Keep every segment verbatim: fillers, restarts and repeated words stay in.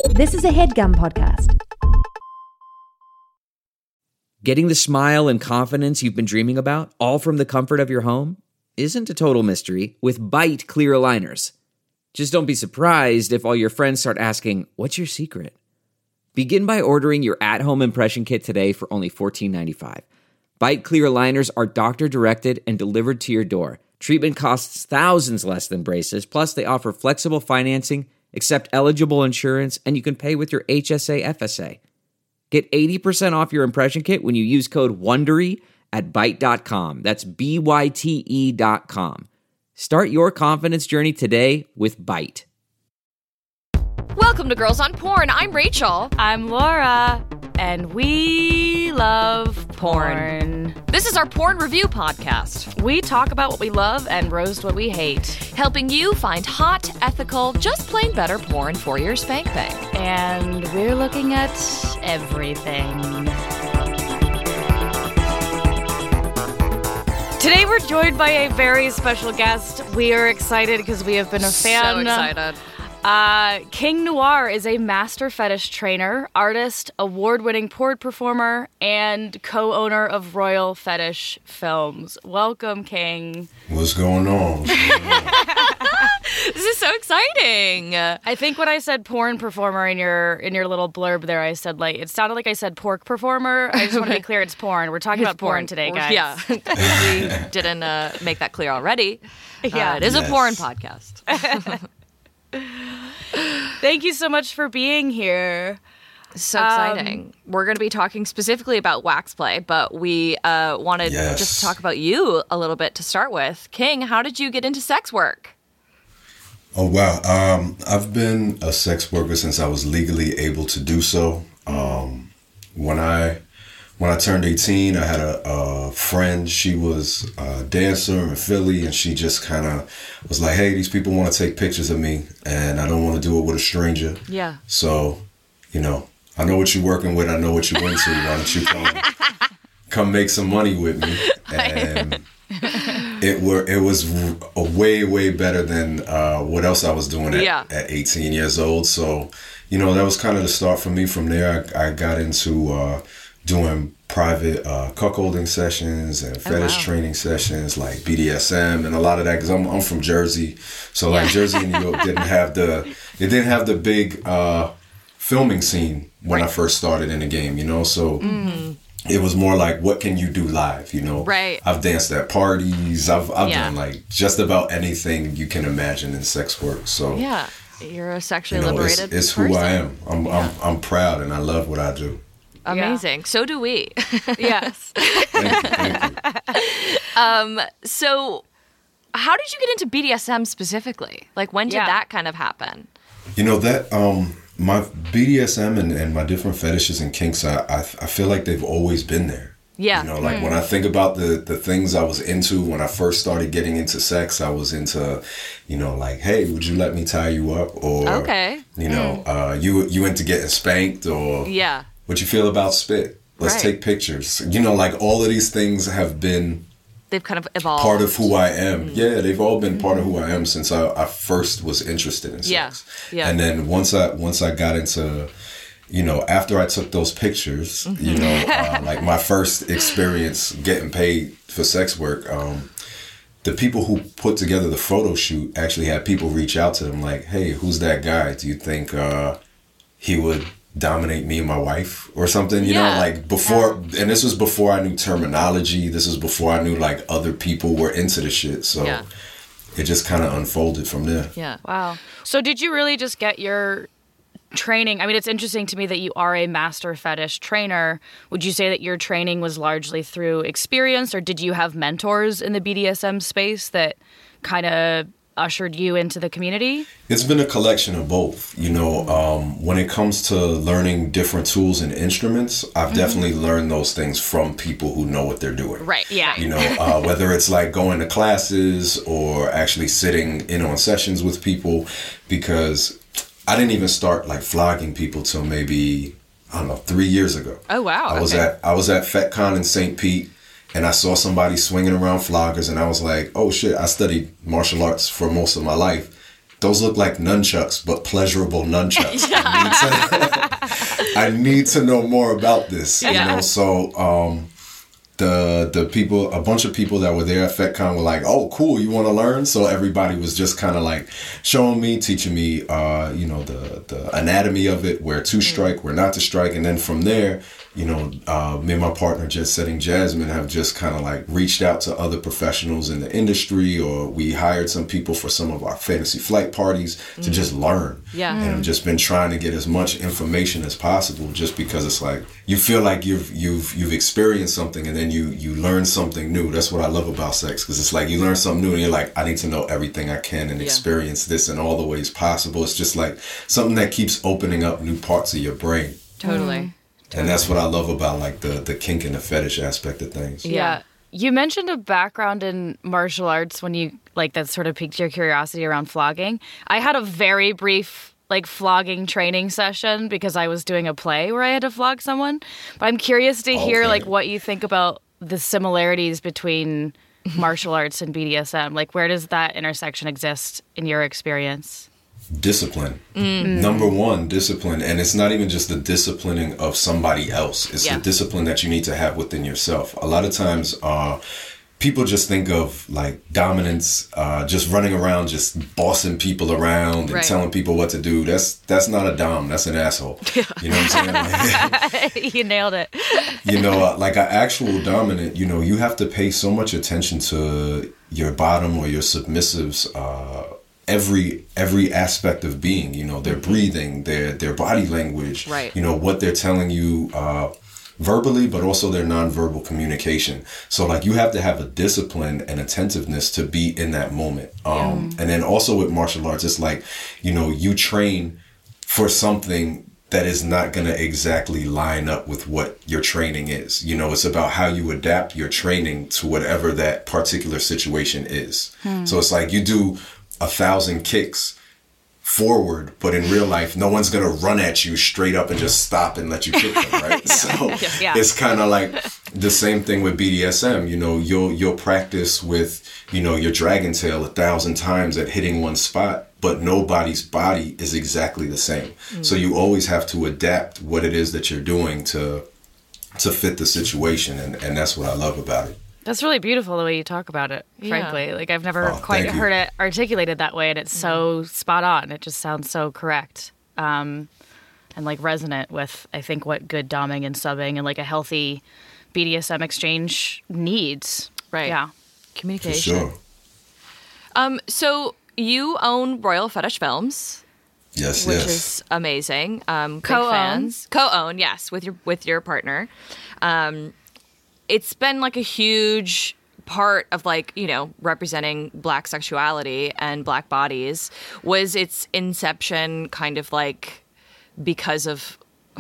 This is a HeadGum podcast. Getting the smile and confidence you've been dreaming about, all from the comfort of your home, isn't a total mystery with Byte clear aligners. Just don't be surprised if all your friends start asking, "What's your secret?" Begin by ordering your at-home impression kit today for only fourteen ninety-five. Byte clear aligners are doctor-directed and delivered to your door. Treatment costs thousands less than braces, plus they offer flexible financing, accept eligible insurance, and you can pay with your H S A F S A. Get eighty percent off your impression kit when you use code WONDERY at byte dot com. That's B Y T E dot com. Start your confidence journey today with Byte. Welcome to Girls on Porn. I'm Rachel. I'm Laura. And we love porn. This is our porn review podcast. We talk about what we love and roast what we hate. Helping you find hot, ethical, just plain better porn for your spank bank. And we're looking at everything. Today we're joined by a very special guest. We are excited because we have been a fan. So excited. Uh, King Noir is a master fetish trainer, artist, award-winning porn performer, and co-owner of Royal Fetish Films. Welcome, King. What's going on? What's going on? This is so exciting. I think when I said porn performer in your in your little blurb there, I said like it sounded like I said pork performer. I just want to be clear, it's porn. We're talking It's about porn, today, guys. Yeah, we didn't uh, make that clear already. Yeah, uh, it is yes. a porn podcast. Thank you so much for being here. So exciting. Um, We're going to be talking specifically about wax play, but we uh, wanted yes. just to talk about you a little bit to start with. King, how did you get into sex work? Oh, wow. Um, I've been a sex worker since I was legally able to do so. Um, when I when I turned eighteen, I had a, a friend. She was a dancer in Philly, and she just kind of was like, hey, these people want to take pictures of me, and I don't want to do it with a stranger. Yeah. So, you know, I know what you're working with. I know what you're into. Why don't you come, come make some money with me? And it were it was a way, way better than uh, what else I was doing at, yeah. at eighteen years old. So, you know, that was kind of the start for me. From there, I, I got into uh, doing private uh, cuckolding sessions and fetish oh, wow. training sessions like B D S M and a lot of that, because I'm, I'm from Jersey. So like yeah. Jersey and New York didn't have the, it didn't have the big uh, filming scene when right. I first started in the game, you know? So mm-hmm. it was more like, what can you do live, you know? Right. I've danced at parties. I've, I've yeah. done like just about anything you can imagine in sex work. So yeah, you're a sexually you know, liberated It's, it's person. who I am. I'm, yeah. I'm, I'm proud and I love what I do. Amazing. Yeah. So do we. Yes. Thank you, thank you. Um, so how did you get into B D S M specifically? Like, when did yeah. that kind of happen? You know, that, um, my B D S M and, and my different fetishes and kinks, I, I, I feel like they've always been there. Yeah. You know, like mm. when I think about the, the things I was into when I first started getting into sex, I was into, you know, like, hey, would you let me tie you up? Or, okay. you know, mm. uh, you you into getting spanked, or yeah. what you feel about spit? Let's right. take pictures. You know, like all of these things have been they've kind of evolved. Part of who I am. Mm. Yeah, they've all been part of who I am since I, I first was interested in sex. Yeah. Yeah. And then once I once I got into, you know, after I took those pictures, mm-hmm. you know, uh, like my first experience getting paid for sex work, um, the people who put together the photo shoot actually had people reach out to them like, hey, who's that guy? Do you think uh, he would dominate me and my wife or something, you yeah. know, like before, and this was before I knew terminology, this was before I knew like other people were into the shit, so yeah. it just kind of unfolded from there. Yeah. Wow. So did you really just get your training? I mean, it's interesting to me that you are a master fetish trainer. Would you say that your training was largely through experience, or did you have mentors in the B D S M space that kind of ushered you into the community? It's been a collection of both. You know, um, when it comes to learning different tools and instruments, I've mm-hmm. definitely learned those things from people who know what they're doing. Right, yeah. You know, uh, whether it's like going to classes or actually sitting in on sessions with people, because I didn't even start like flogging people till maybe, I don't know, three years ago. Oh, wow. I was okay. at I was at FetCon in Saint Pete. And I saw somebody swinging around floggers, and I was like, oh, shit, I studied martial arts for most of my life. those look like nunchucks, but pleasurable nunchucks. I, need to, I need to know more about this, you Yeah. know? So, um, the the people, a bunch of people that were there at FetCon were like, oh, cool, you want to learn? So everybody was just kind of like showing me, teaching me, uh, you know, the, the anatomy of it, where to strike, where not to strike. And then from there, you know, uh, me and my partner, Just Setting Jasmine, have just kind of like reached out to other professionals in the industry, or we hired some people for some of our fantasy flight parties mm. to just learn. Yeah. And I've just been trying to get as much information as possible, just because it's like you feel like you've you've you've experienced something, and then you you learn something new. That's what I love about sex, because it's like you learn something new and you're like, I need to know everything I can and yeah. experience this in all the ways possible. It's just like something that keeps opening up new parts of your brain. Totally. Mm. And that's what I love about like the the kink and the fetish aspect of things. Yeah. yeah. You mentioned a background in martial arts when you, like, that sort of piqued your curiosity around flogging. I had a very brief, like, flogging training session because I was doing a play where I had to flog someone. But I'm curious to hear, okay. like, what you think about the similarities between martial arts and B D S M. Like, where does that intersection exist in your experience? Discipline. Mm. Number one, discipline. And it's not even just the disciplining of somebody else. It's yeah. the discipline that you need to have within yourself. A lot of times, uh, people just think of like dominance, uh, just running around, just bossing people around and right. telling people what to do. That's that's not a dom. That's an asshole. You know what I'm saying? You nailed it. You know, uh, like an actual dominant, you know, you have to pay so much attention to your bottom or your submissives, uh, every every aspect of being, you know, their breathing, their their body language, right. you know, what they're telling you uh, verbally, but also their nonverbal communication. So like you have to have a discipline and attentiveness to be in that moment. Um, yeah. And then also with martial arts, it's like, you know, you train for something that is not going to exactly line up with what your training is. You know, it's about how you adapt your training to whatever that particular situation is. Hmm. So it's like you do a thousand kicks forward, but in real life, no one's going to run at you straight up and just stop and let you kick them, right? yeah. So yeah. it's kind of like the same thing with B D S M. You know, you'll, you'll practice with, you know, your dragon tail a thousand times at hitting one spot, but nobody's body is exactly the same. Mm. So you always have to adapt what it is that you're doing to, to fit the situation. And, and that's what I love about it. That's really beautiful the way you talk about it, frankly. Yeah. Like, I've never oh, quite heard it articulated that way, and it's so spot on. It just sounds so correct. Um, and, like, resonant with, I think, what good doming and subbing and, like, a healthy B D S M exchange needs. Right. Yeah. Communication. For sure. Um, so you own Royal Fetish Films. Yes, which yes. is amazing. Um, big Co-own. fans. Co-own, yes, with your with your partner. Um It's been like a huge part of like, you know, representing Black sexuality and Black bodies. Was its inception kind of like because of,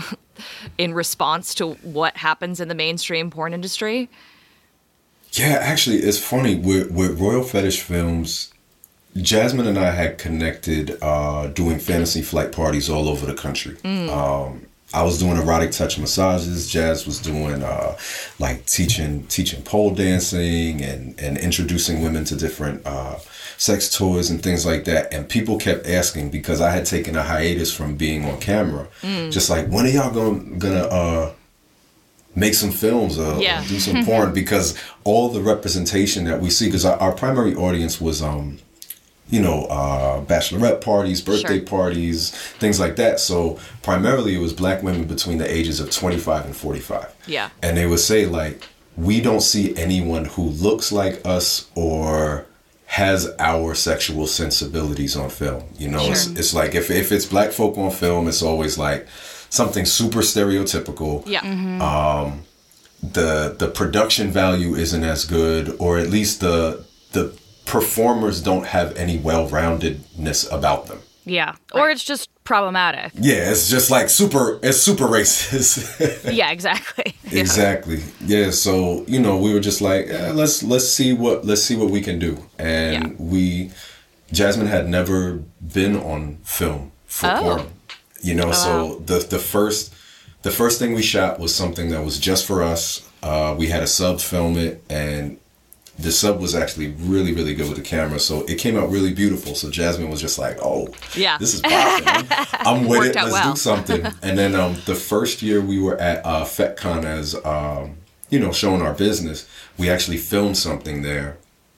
in response to what happens in the mainstream porn industry? Yeah, actually, it's funny. With, with Royal Fetish Films, Jasmine and I had connected uh, doing fantasy flight parties all over the country. Mm. Um I was doing erotic touch massages. Jazz was doing uh, like teaching teaching pole dancing and, and introducing women to different uh, sex toys and things like that. And people kept asking, because I had taken a hiatus from being on camera, mm. just like, when are y'all gonna, gonna uh, make some films or, yeah. or do some porn? Because all the representation that we see, because our, our primary audience was... Um, you know, uh, bachelorette parties, birthday sure. parties, things like that. So primarily it was Black women between the ages of twenty-five and forty-five. Yeah. And they would say, like, we don't see anyone who looks like us or has our sexual sensibilities on film. You know, sure. it's, it's like if, if it's Black folk on film, it's always like something super stereotypical. Yeah. Mm-hmm. Um, the the production value isn't as good, or at least the the performers don't have any well-roundedness about them. Yeah. Or right. It's just problematic. Yeah, it's just like super, it's super racist. Yeah, exactly. Exactly. Yeah, so, you know, we were just like, eh, let's let's see what let's see what we can do. And yeah. we, Jasmine had never been on film for oh. porn. You know, oh, so wow. the the first the first thing we shot was something that was just for us. Uh, we had a sub film it, and the sub was actually really, really good with the camera. So it came out really beautiful. So Jasmine was just like, oh, yeah. this is popping. I'm, I'm with Worked it. out Let's well. do something. And then um, the first year we were at uh, FetCon as, um, you know, showing our business, we actually filmed something there,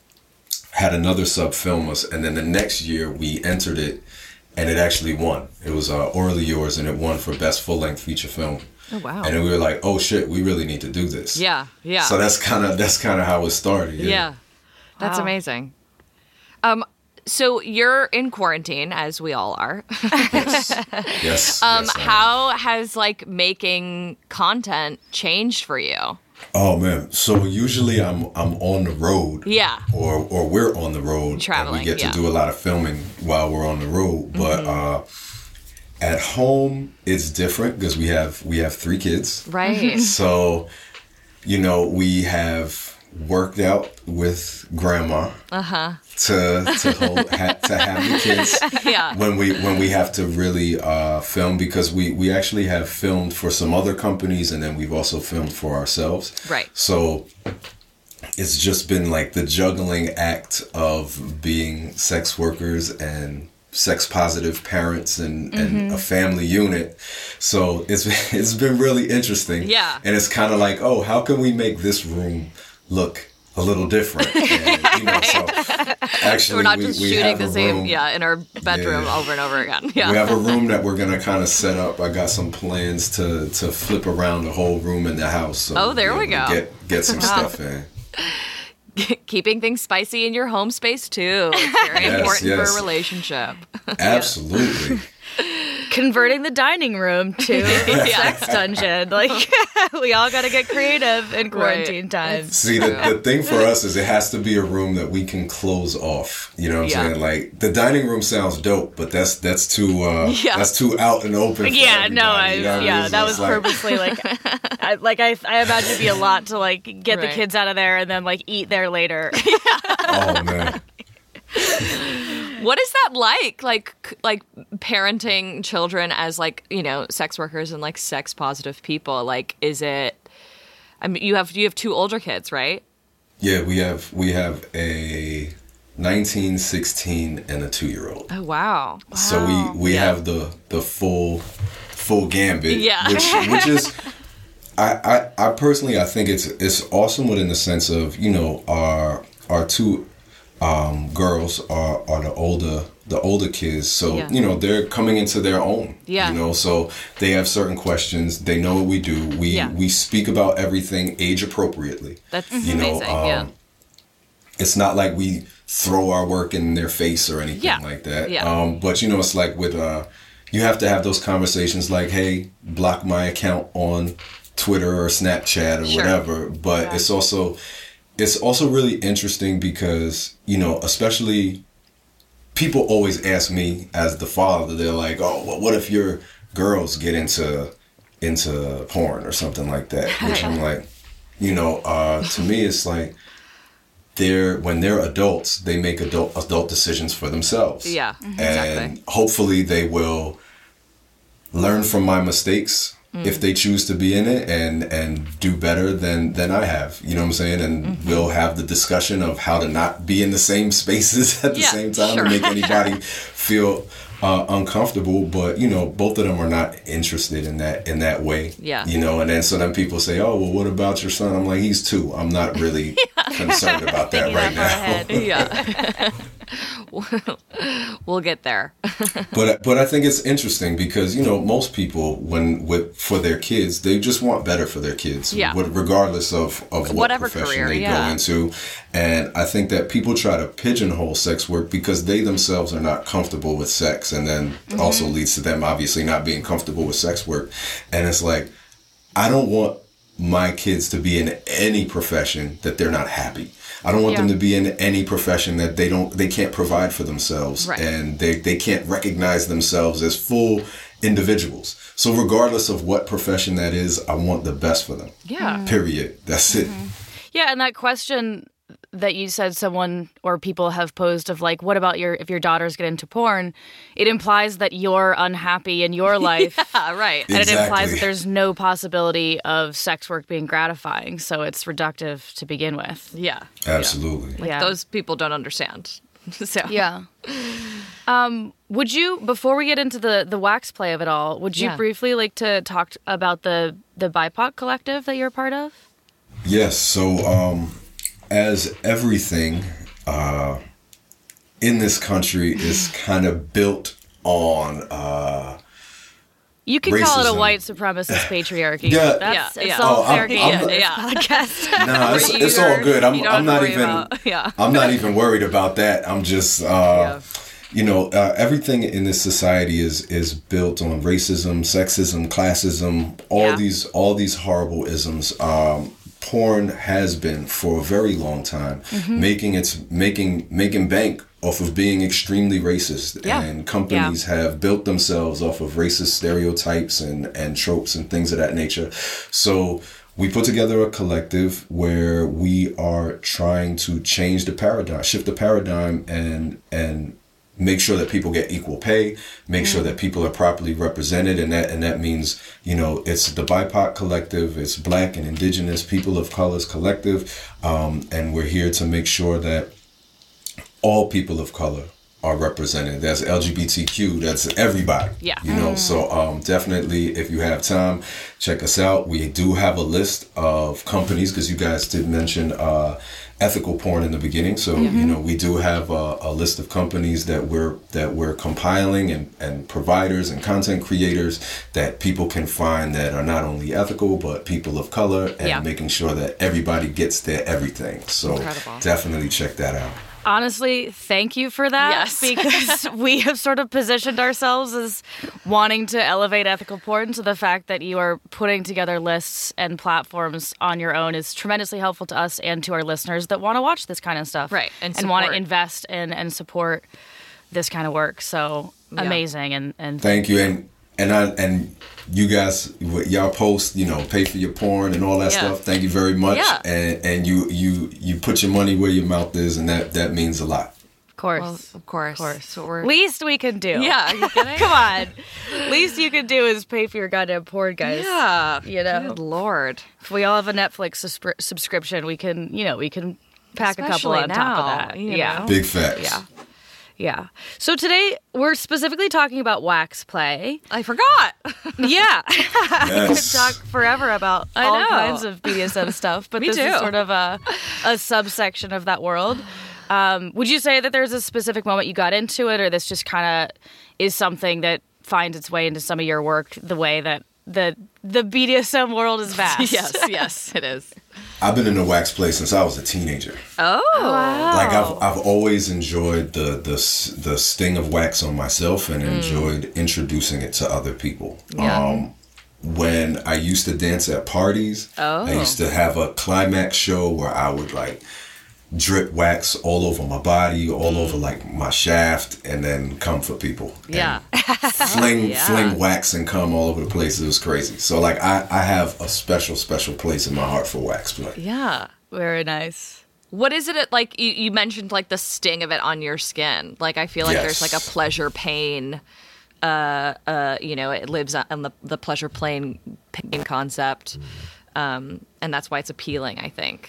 had another sub film us. And then the next year we entered it and it actually won. It was uh, Orally Yours, and it won for Best Full-Length Feature Film. Oh, wow. And then we were like, oh shit, we really need to do this. Yeah, yeah. So that's kind of that's kind of how it started. Yeah. Yeah. That's Wow. amazing. Um, so you're in quarantine, as we all are. Yes. Yes. Um, yes, I am. how has like making content changed for you? Oh man. So usually I'm I'm on the road. Yeah. Or or we're on the road. Traveling, And we get to yeah. do a lot of filming while we're on the road. But uh, at home it's different because we have we have three kids. Right. So, you know, we have worked out with grandma Uh-huh. to to hold ha, to have the kids Yeah. when we when we have to really uh, film, because we we actually have filmed for some other companies and then we've also filmed for ourselves. Right. So it's just been like the juggling act of being sex workers and sex positive parents and, and a family unit. So it's it's been really interesting. Yeah. And it's kind of like, oh, how can we make this room look a little different? And, you know, so actually, We're not we, just we shooting have the a same, room, yeah, in our bedroom Yeah. over and over again. Yeah. We have a room that we're gonna kind of set up. I got some plans to to flip around the whole room in the house. So Oh, there we'll we be able go. to Get get some stuff in. Keeping things spicy in your home space too. It's very Yes, important yes. for a relationship. Absolutely. Converting the dining room to a sex dungeon. Like, we all got to get creative in quarantine time. See, the, the thing for us is it has to be a room that we can close off. You know what I'm Yeah. saying? Like, the dining room sounds dope, but that's that's too uh, Yeah. that's too out and open. For Yeah, no, I, everybody, you know what I yeah, mean? So that it's was like- purposely like, I, like I, I imagine it'd be a lot to like get Right. the kids out of there and then like eat there later. Oh man. What is that like? Like, c- like parenting children as like, you know, sex workers and like sex positive people. Like, is it? I mean, you have you have two older kids, right? Yeah, we have we have a nineteen, sixteen, and a two year old. Oh wow. So we we Yeah. have the the full full gambit. Yeah. Which which is I, I I personally I think it's it's awesome within the sense of, you know, our our two um, girls are are the older the older kids. So, Yeah. you know, they're coming into their own. Yeah. You know, so they have certain questions. They know what we do. We Yeah. we speak about everything age appropriately. That's You know, amazing. um, yeah. it's not like we throw our work in their face or anything Yeah. like that. Yeah. Um, but you know, it's like with uh, you have to have those conversations like, hey, block my account on Twitter or Snapchat or Sure. whatever. But Yeah. it's also it's also really interesting because, you know, especially people always ask me as the father, they're like, oh, well, what if your girls get into into porn or something like that? Which I'm like, you know, uh, to me, it's like they're when they're adults, they make adult adult decisions for themselves. Yeah. And Exactly. hopefully they will learn from my mistakes Mm. if they choose to be in it and and do better than than I have. You know what I'm saying? And Mm-hmm. we'll have the discussion of how to not be in the same spaces at the Yeah, same time sure. to make anybody feel uh, uncomfortable. But you know, both of them are not interested in that in that way. Yeah. You know, and then so then people say, "Oh, well, what about your son?" I'm like, "He's two. I'm not really concerned about that Thinking right that far now." ahead. Yeah. We'll get there. But but I think it's interesting because, you know, most people when with for their kids, they just want better for their kids, Yeah. with, regardless of of what Whatever profession career, they yeah. go into. And I think that people try to pigeonhole sex work because they themselves are not comfortable with sex, and then Mm-hmm. also leads to them obviously not being comfortable with sex work. And it's like, I don't want my kids to be in any profession that they're not happy. I don't want Yeah. them to be in any profession that they don't they can't provide for themselves, Right. and they, they can't recognize themselves as full individuals. So regardless of what profession that is, I want the best for them. Yeah. Period. That's it. Yeah, and that question that you said someone or people have posed of like, what about your if your daughters get into porn? It implies that you're unhappy in your life. Yeah, right. And Exactly. it implies that there's no possibility of sex work being gratifying. So it's reductive to begin with. Yeah. Absolutely. Like Yeah. those people don't understand. So Yeah. Um, would you, before we get into the, the wax play of it all, would you Yeah. briefly like to talk t- about the, the B I P O C collective that you're a part of? Yes. So, um, as everything uh, in this country is kind of built on, uh, You can call it a Racism. white supremacist patriarchy. Yeah. That's, Yeah, it's yeah. all Oh, I'm- fair I'm game not- in this Yeah. podcast. nah, it's, You it's all are- good. I'm, you don't I'm have to not worry even. about- yeah. I'm not even worried about that. I'm just, uh, you know, uh, everything in this society is is built on racism, sexism, classism, all Yeah. these all these horrible isms. Um, porn has been for a very long time making its making making bank off of being extremely racist, Yeah. and companies have built themselves off of racist stereotypes and and tropes and things of that nature. So we put together a collective where we are trying to change the paradigm, shift the paradigm, and and make sure that people get equal pay, make sure that people are properly represented, and that and that means, you know, it's the B I P O C collective, it's Black and Indigenous People of Colors collective, um, and we're here to make sure that all people of color are represented. That's L G B T Q, that's everybody. Yeah. You know, so um, definitely if you have time, check us out. We do have a list of companies, because you guys did mention uh, ethical porn in the beginning. So, you know, we do have a, a list of companies that we're that we're compiling, and, and providers and content creators that people can find that are not only ethical, but people of color, and Yeah. making sure that everybody gets their everything. So Incredible. definitely check that out. Honestly, thank you for that. Yes. Because we have sort of positioned ourselves as wanting to elevate ethical porn. So the fact that you are putting together lists and platforms on your own is tremendously helpful to us and to our listeners that want to watch this kind of stuff. Right, and and want to support. invest in and support this kind of work. So Yeah. amazing. And, and Thank you, and and I and you guys, what y'all post, you know, pay for your porn and all that Yeah. stuff. Thank you very much, Yeah. and and you you you put your money where your mouth is, and that that means a lot. of course. Well, of course. Of course. That's what we're. Least we can do. Yeah. Are you kidding? Come on. Least you can do is pay for your goddamn porn, guys. Yeah. You know. Good Lord. If we all have a Netflix sus- subscription, we can, you know, we can pack a couple Especially on top of now, that. you Yeah. know. Big facts. Yeah. Yeah. So today we're specifically talking about wax play. I forgot. Yeah. Yes. Talk forever about I all know. kinds of B D S M stuff, but Me this too. is sort of a, a subsection of that world. Um, would you say that there's a specific moment you got into it, or this just kind of is something that finds its way into some of your work the way that the the B D S M world is vast? yes. Yes, it is. I've been in the wax play since I was a teenager. Oh. Wow. Like I've I've always enjoyed the the s- the sting of wax on myself, and enjoyed introducing it to other people. Yeah. Um, when I used to dance at parties, Oh. I used to have a climax show where I would like drip wax all over my body, all over like my shaft, and then come for people. And Yeah. fling Yeah. fling wax and cum all over the place. It was crazy. So like I, I have a special special place in my heart for wax play. Yeah. Very nice. What is it at, like you, you mentioned like the sting of it on your skin? Like I feel like there's Yes. like a pleasure pain. Uh, uh, you know, it lives on the the pleasure pain pain concept, um, and that's why it's appealing. I think.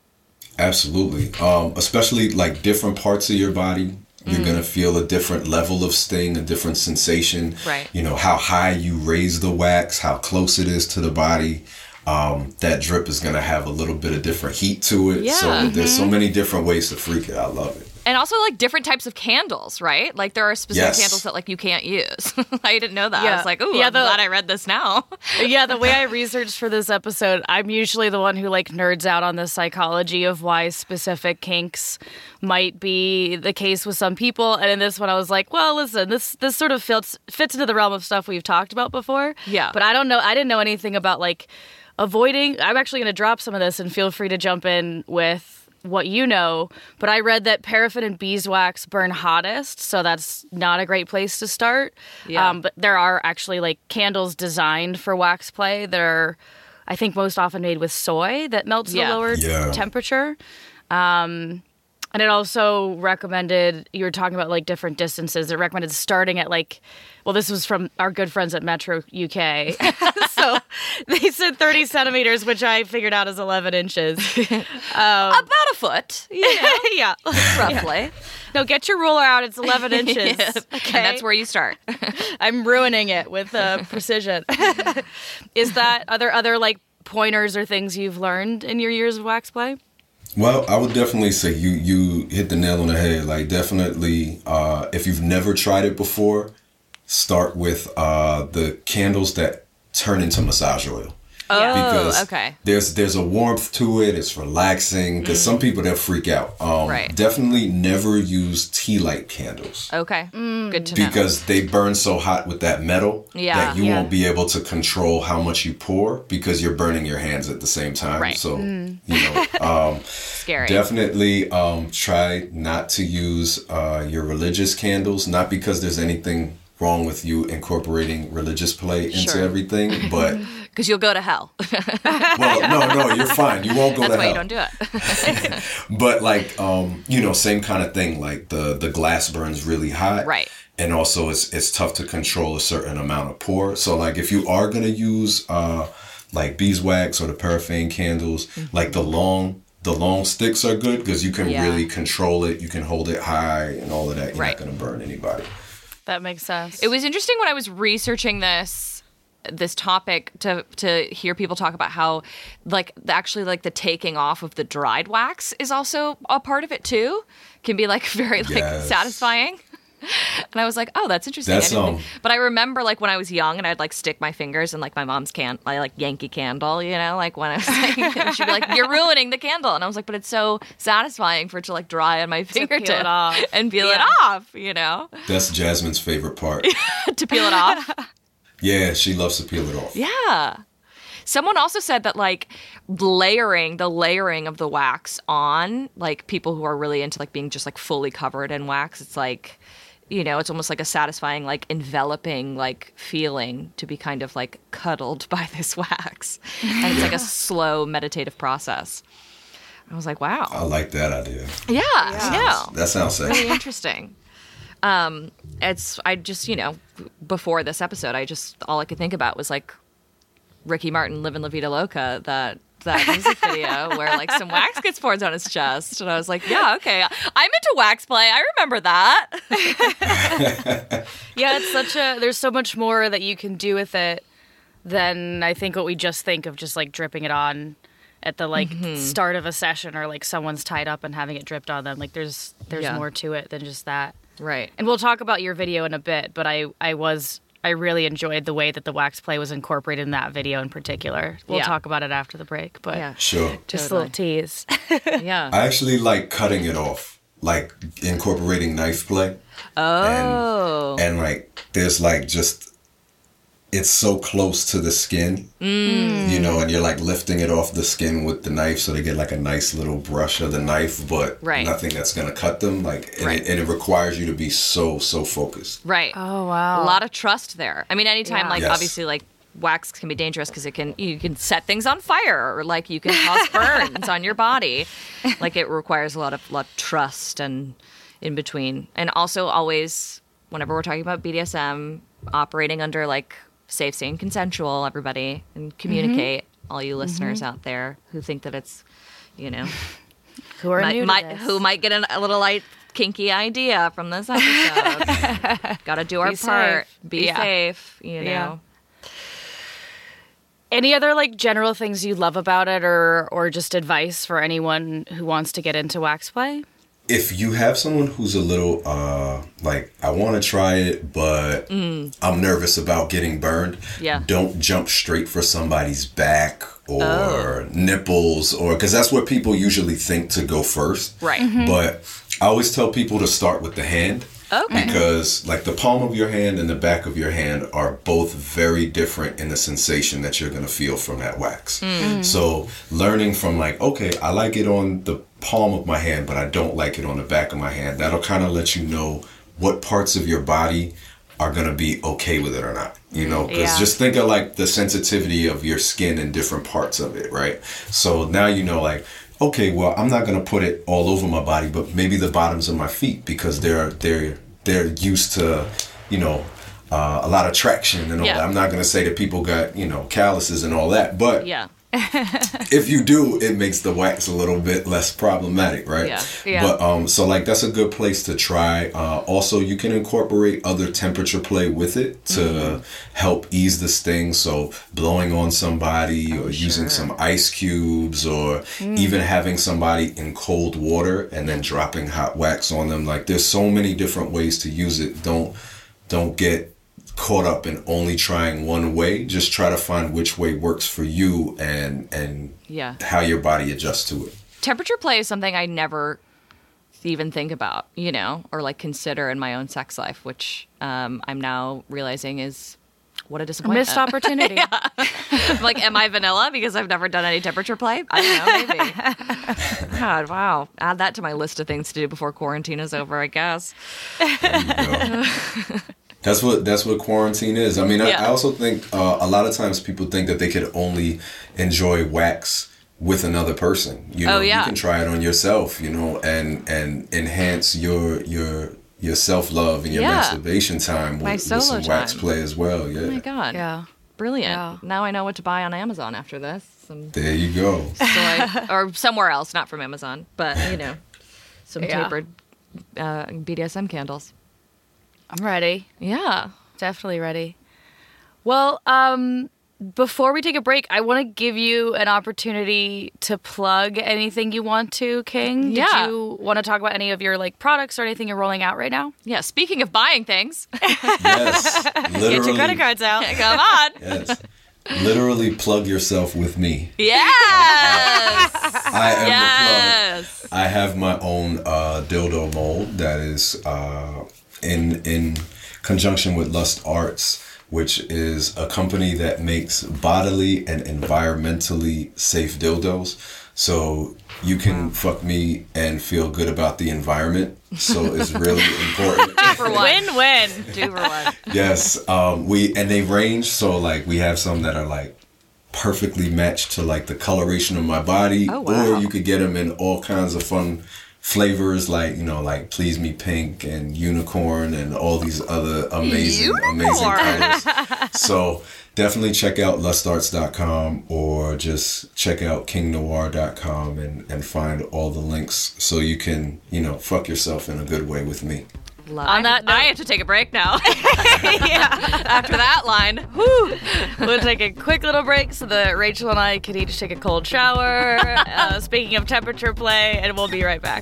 Absolutely. Um, especially like different parts of your body. You're Mm. gonna feel a different level of sting, a different sensation. Right. You know, how high you raise the wax, how close it is to the body. Um, that drip is gonna have a little bit of different heat to it. Yeah. So there's Mm-hmm. so many different ways to freak it. I love it. And also like different types of candles, right? Like there are specific Yes. candles that like you can't use. I didn't know that. I Yeah. was like, ooh, Yeah, I'm the- glad I read this now. Yeah, the way I researched for this episode, I'm usually the one who like nerds out on the psychology of why specific kinks might be the case with some people. And in this one, I was like, well, listen, this this sort of fits fits into the realm of stuff we've talked about before. Yeah. But I don't know. I didn't know anything about like avoiding. I'm actually going to drop some of this, and feel free to jump in with what you know, but I read that paraffin and beeswax burn hottest, so that's not a great place to start. Yeah. Um, but there are actually like candles designed for wax play that are, I think, most often made with soy that melts Yeah. at a lower Yeah. temperature. Um, and it also recommended, you were talking about like different distances. It recommended starting at like, well, this was from our good friends at Metro U K. So they said thirty centimeters, which I figured out is eleven inches. Um, About a foot, you know, yeah. roughly. Yeah. No, get your ruler out. It's eleven inches. Yes. Okay. And that's where you start. I'm ruining it with uh, precision. Is that, are there other like pointers or things you've learned in your years of wax play? Well, I would definitely say you you hit the nail on the head. Like, definitely, uh, if you've never tried it before, start with uh, the candles that turn into massage oil. Oh, because okay. There's there's a warmth to it. It's relaxing. Because mm. some people, they'll freak out. Um, right. Definitely never use tea light candles. Okay. Mm. Good to know. Because they burn so hot with that metal yeah. that you yeah. won't be able to control how much you pour because you're burning your hands at the same time. Right. So, mm. you know, um, scary. Definitely um, try not to use uh, your religious candles. Not because there's anything wrong with you incorporating religious play into sure. everything, but because you'll go to hell. well, no, no, you're fine. You won't go That's to why hell. you don't do it. But like, um, you know, same kind of thing. Like the the glass burns really hot, right? And also, it's it's tough to control a certain amount of pour. So like, if you are gonna use uh, like beeswax or the paraffin candles, mm-hmm. like the long. The long sticks are good because you can yeah. really control it. You can hold it high and all of that. You're right. not going to burn anybody. That makes sense. It was interesting when I was researching this this topic to to hear people talk about how like actually like the taking off of the dried wax is also a part of it too. Can be like very like yes. satisfying. And I was like, oh, that's interesting. That's, I didn't um, think- but I remember like when I was young and I'd like stick my fingers in like my mom's can, I like Yankee Candle, you know, like when I was like, and she'd be like, you're ruining the candle. And I was like, but it's so satisfying for it to like dry on my fingertip peel it off. and peel Yeah. it off, you know, That's Jasmine's favorite part. to peel it off. Yeah, she loves to peel it off. Yeah. Someone also said that like layering, the layering of the wax on like people who are really into like being just like fully covered in wax, it's like, you know, it's almost like a satisfying, like enveloping, like feeling to be kind of like cuddled by this wax. And it's like a slow meditative process. I was like, wow. I like that idea. Yeah, I know. That sounds sexy. Really interesting. Um, it's, I just, you know, before this episode, I just, all I could think about was like Ricky Martin, Livin' La Vida Loca, that that music video where like some wax gets poured on his chest. And I was like, yeah, okay. I'm into wax play. I remember that. Yeah, it's such a, there's so much more that you can do with it than I think what we just think of just like dripping it on at the like mm-hmm. start of a session or like someone's tied up and having it dripped on them. Like there's, there's yeah. more to it than just that. Right. And we'll talk about your video in a bit, but I, I was, I really enjoyed the way that the wax play was incorporated in that video in particular. We'll yeah. talk about it after the break, but yeah. Sure. just totally. a little tease. Yeah. I actually like cutting it off, like incorporating knife play. Oh. And, and like, there's like just, it's so close to the skin, mm. you know, and you're like lifting it off the skin with the knife so they get like a nice little brush of the knife, but right. nothing that's going to cut them. Like, and, right. it, and it requires you to be so, so focused. Right. Oh, wow. A lot of trust there. I mean, anytime, Yeah. like, Yes. obviously, like, wax can be dangerous because it can, you can set things on fire or, like, you can cause burns on your body. Like, it requires a lot of, lot of trust and in between. And also, always, whenever we're talking about B D S M, operating under, like, safe, sane, consensual, everybody, and communicate, mm-hmm. all you listeners mm-hmm. out there who think that it's, you know, who are might, new to might, this. who might get an, a little light kinky idea from this episode. Got to do our Be part. safe. Be Yeah. safe, you know. Yeah. Any other like general things you love about it, or or just advice for anyone who wants to get into wax play? If you have someone who's a little, uh, like, I want to try it, but mm. I'm nervous about getting burned, yeah. don't jump straight for somebody's back or oh. nipples, or because that's what people usually think to go first. Right. Mm-hmm. But I always tell people to start with the hand. Okay. Because, like, the palm of your hand and the back of your hand are both very different in the sensation that you're going to feel from that wax. Mm. So, learning from, like, okay, I like it on the palm of my hand, but I don't like it on the back of my hand. That'll kind of let you know what parts of your body are going to be okay with it or not. You know, because Yeah. just think of, like, the sensitivity of your skin in different parts of it, right? So, now you know, like, okay, well, I'm not going to put it all over my body, but maybe the bottoms of my feet, because they're they're they're used to, you know, uh, a lot of traction and all Yeah. that. I'm not going to say that people got, you know, calluses and all that, but Yeah. if you do, it makes the wax a little bit less problematic, right? Yeah. Yeah. But um, so like that's a good place to try. Uh, also, you can incorporate other temperature play with it to Mm-hmm. help ease the sting. So blowing on somebody, or using sure. some ice cubes, or Mm. even having somebody in cold water and then dropping hot wax on them. Like there's so many different ways to use it. Don't don't get caught up in only trying one way. Just try to find which way works for you and and Yeah. how your body adjusts to it. Temperature play is something I never even think about, you know, or like consider in my own sex life, which um, I'm now realizing is what a A disappointment. missed opportunity. I'm like, am I vanilla because I've never done any temperature play? I don't know, maybe. God, wow. Add that to my list of things to do before quarantine is over, I guess. There you go. That's what that's what quarantine is. I mean, I, Yeah. I also think uh, a lot of times people think that they could only enjoy wax with another person. You know, Oh, yeah. you can try it on yourself. You know, and and enhance your your your self love and your Yeah. masturbation time My with, solo with some wax time. play as well. Yeah. Oh my God. Yeah. Brilliant. Yeah. Now I know what to buy on Amazon after this. Some There you go. soy, or somewhere else, not from Amazon, but, you know, some Yeah. tapered uh, B D S M candles. I'm ready. Yeah. Definitely ready. Well, um, before we take a break, I want to give you an opportunity to plug anything you want to, King. Did Yeah. you want to talk about any of your like products or anything you're rolling out right now? Yeah. Speaking of buying things, Yes. Literally. Get your credit cards out. come on. Yes. Literally plug yourself with me. Yes. I am the plug. Yes. I have my own uh, dildo mold that is uh, in in conjunction with Lust Arts, which is a company that makes bodily and environmentally safe dildos. So you can fuck me and feel good about the environment. So it's really important. For one. Win-win. Two for one. Yes, um, we and they range. So like we have some that are like perfectly matched to like the coloration of my body, Oh, wow. or you could get them in all kinds of fun flavors, like you know, like Please Me Pink and Unicorn and all these other amazing, amazing colors. So definitely check out lust arts dot com or just check out king noir dot com and and find all the links so you can you know fuck yourself in a good way with me. Love. On that I note- have to take a break now. After that line, whew. We'll take a quick little break so that Rachel and I could each take a cold shower. Uh, speaking of temperature play, and we'll be right back.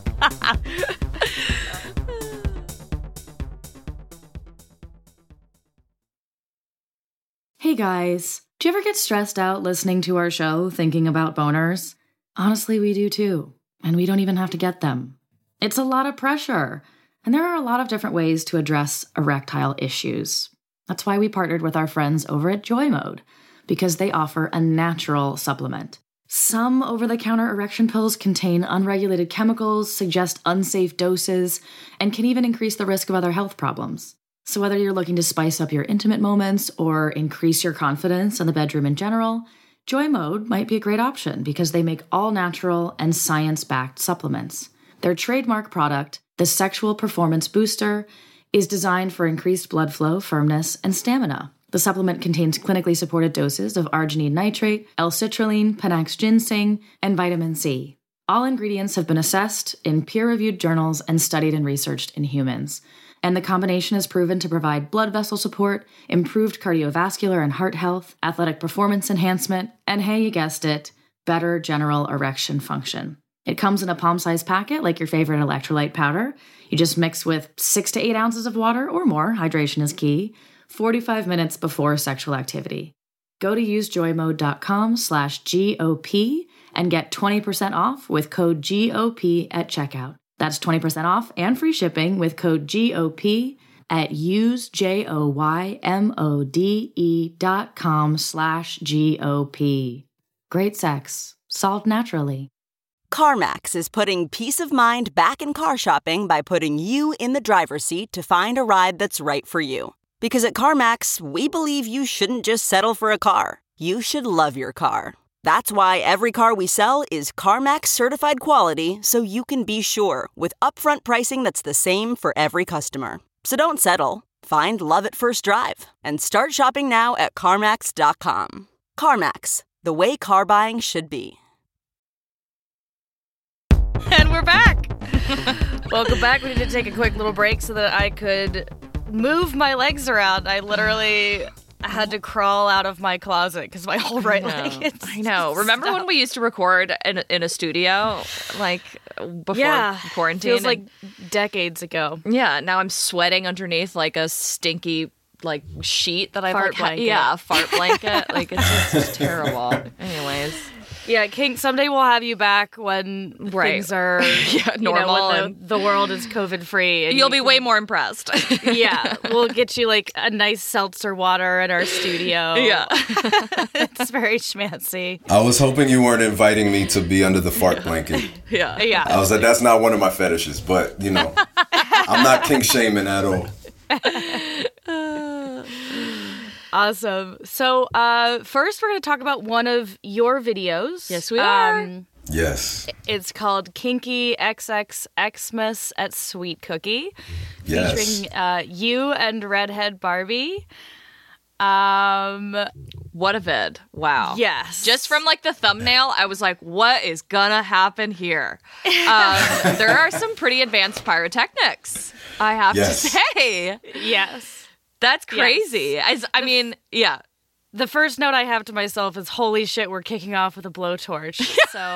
Hey guys, do you ever get stressed out listening to our show thinking about boners? Honestly, we do too, and we don't even have to get them. It's a lot of pressure, and there are a lot of different ways to address erectile issues. That's why we partnered with our friends over at Joy Mode, because they offer a natural supplement. Some over-the-counter erection pills contain unregulated chemicals, suggest unsafe doses, and can even increase the risk of other health problems. So whether you're looking to spice up your intimate moments or increase your confidence in the bedroom in general, Joy Mode might be a great option because they make all-natural and science-backed supplements. Their trademark product, the Sexual Performance Booster, is designed for increased blood flow, firmness, and stamina. The supplement contains clinically supported doses of arginine nitrate, L-citrulline, Panax ginseng, and vitamin C. All ingredients have been assessed in peer-reviewed journals and studied and researched in humans. And the combination is proven to provide blood vessel support, improved cardiovascular and heart health, athletic performance enhancement, and hey, you guessed it, better general erection function. It comes in a palm-sized packet like your favorite electrolyte powder. You just mix with six to eight ounces of water or more, hydration is key, forty-five minutes before sexual activity. Go to usejoymode.com slash GOP and get twenty percent off with code G O P at checkout. That's twenty percent off and free shipping with code G O P at usejoymode.com slash G O P. Great sex, solved naturally. CarMax is putting peace of mind back in car shopping by putting you in the driver's seat to find a ride that's right for you. Because at CarMax, we believe you shouldn't just settle for a car. You should love your car. That's why every car we sell is CarMax certified quality, so you can be sure with upfront pricing that's the same for every customer. So don't settle. Find love at first drive and start shopping now at CarMax dot com. CarMax, the way car buying should be. And we're back. Welcome back. We need to take a quick little break so that I could move my legs around. I literally had to crawl out of my closet because my whole right leg is I know. Remember when we used to record in, in a studio, like, before yeah, quarantine? Feels like decades ago. Yeah, now I'm sweating underneath, like, a stinky, like, sheet that I've Fart like, ha- blanket. yeah, a fart blanket. Like, it's just, just terrible. Anyways. Yeah, King, someday we'll have you back when Right. things are Yeah, you know, normal when and- the, the world is COVID free. You'll be way more impressed. Yeah, we'll get you like a nice seltzer water in our studio. Yeah. It's very schmancy. I was hoping you weren't inviting me to be under the fart blanket. Yeah. Yeah. I was like, that's not one of my fetishes, but you know, I'm not kink shaming at all. Awesome. So, uh, first, we're going to talk about one of your videos. Yes, we are. Um, Yes. it's called Kinky X X Xmas at Sweet Cookie, Yes. featuring uh, you and Redhead Barbie. Um, What a vid. Wow. yes. Just from like the thumbnail, I was like, what is gonna happen here? Um, there are some pretty advanced pyrotechnics, I have Yes. to say. yes. That's crazy. As, I mean, yeah. The first note I have to myself is, holy shit, we're kicking off with a blowtorch. So,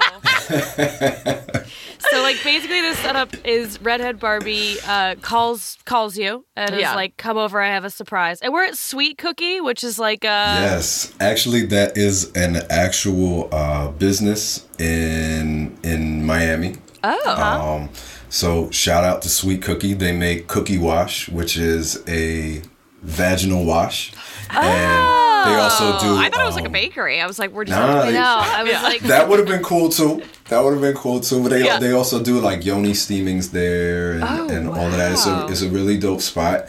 so like, basically the setup is Redhead Barbie uh, calls calls you and is Yeah. like, come over, I have a surprise. And we're at Sweet Cookie, which is like a... Yes, actually, that is an actual uh, business in in Miami. Oh. Um, so shout out to Sweet Cookie. They make Cookie Wash, which is a vaginal wash, and they also do. I thought it was like a um, bakery. I was like, we're just. Nah, I know, I was like... That would have been cool too. That would have been cool too. But they Yeah. they also do like yoni steamings there and, Oh, and all of that. It's a wow. it's a really dope spot.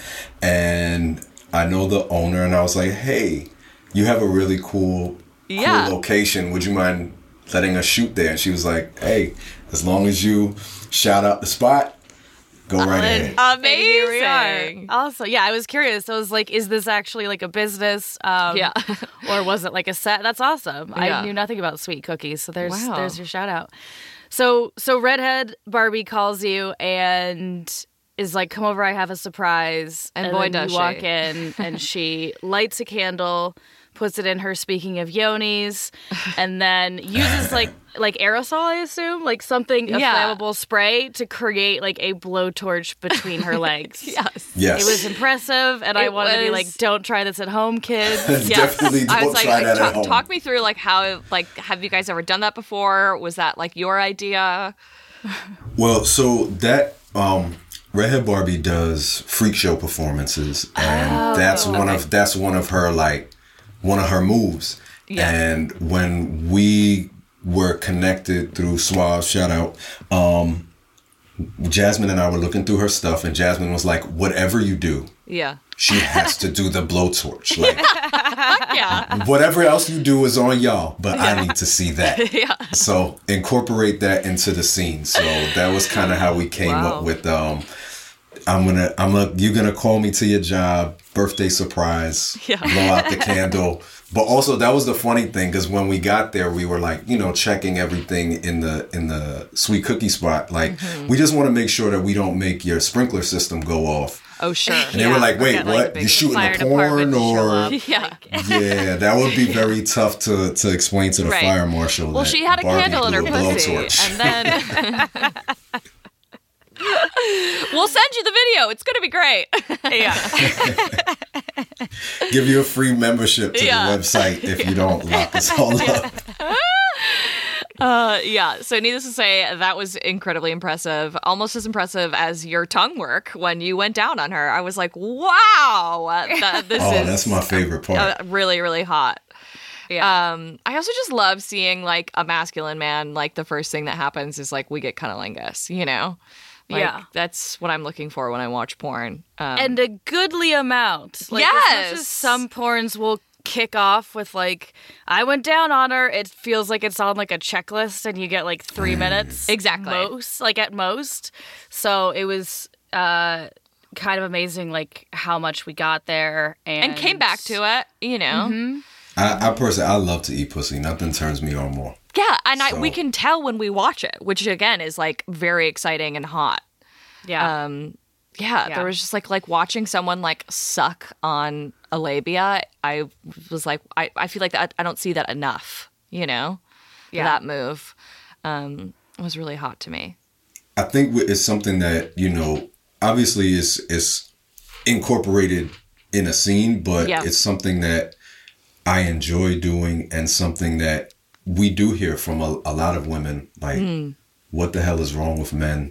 And I know the owner, and I was like, hey, you have a really cool, Yeah. cool location. Would you mind letting us shoot there? And she was like, hey, as long as you shout out the spot, go right ahead. And here we are. Amazing. Also, yeah, I was curious. I was like, is this actually like a business? Um, Yeah. or was it like a set? That's awesome. Yeah. I knew nothing about Sweet Cookies, so there's Wow. there's your shout out. So so Redhead Barbie calls you and is like, come over, I have a surprise. And And, boy, then does you she. walk in and she lights a candle, puts it in her, speaking of yonis, and then uses like like aerosol, I assume, like something, a Yeah. flammable spray to create like a blowtorch between her legs. Yes. Yes. It was impressive, and I It wanted to be was- like, don't try this at home, kids. Yes. Definitely I don't was like, try that ta- at home. talk me through like how like have you guys ever done that before? Was that like your idea? Well, so that um, Redhead Barbie does freak show performances, and that's one of that's one of her like one of her moves. Yeah. And when we were connected through Suave, shout out, um, Jasmine and I were looking through her stuff, and Jasmine was like, "Whatever you do, Yeah. she has to do the blowtorch. Like Yeah. whatever else you do is on y'all, but I need to see that." Yeah. So incorporate that into the scene. So that was kind of how we came Wow. up with um I'm gonna I'm gonna you're gonna call me to your job, birthday surprise, Yeah. blow out the candle. But also that was the funny thing, because when we got there, we were like, you know, checking everything in the in the Sweet Cookie spot. Like Mm-hmm. we just want to make sure that we don't make your sprinkler system go off. Oh sure. And they were like, wait, Get, like, what? the You shooting fire a department porn to show or up. Yeah. yeah, that would be very tough to, to explain to the Right. fire marshal. Well, that she had a Barbie candle in her blew a pussy, blowtorch. and then we'll send you the video. It's gonna be great. Yeah. Give you a free membership to Yeah. the website if you don't lock us all up. Uh, yeah. So needless to say, that was incredibly impressive. Almost as impressive as your tongue work when you went down on her. I was like, wow, that, this Oh, is that's my favorite part. uh, really, really hot. Yeah. Um, I also just love seeing like a masculine man. Like the first thing that happens is like we get cunnilingus, you know. Like, Yeah. that's what I'm looking for when I watch porn. Um, And a goodly amount. Like, Yes! As much as some porns will kick off with, like, I went down on her, it feels like it's on, like, a checklist and you get, like, three minutes. Exactly. Most, like, at most. So it was uh, kind of amazing, like, how much we got there. And, and came back to it, you know? Mm-hmm. I, I personally, I love to eat pussy. Nothing turns me on more. Yeah, and I, So- we can tell when we watch it, which again is like very exciting and hot. Yeah. Um, yeah, Yeah. there was just like like watching someone like suck on a labia. I was like, I, I feel like that I don't see that enough. You know, Yeah. that move um, was really hot to me. I think it's something that, you know, obviously is is incorporated in a scene, but Yeah. it's something that I enjoy doing and something that we do hear from a, a lot of women. Like, Mm. what the hell is wrong with men?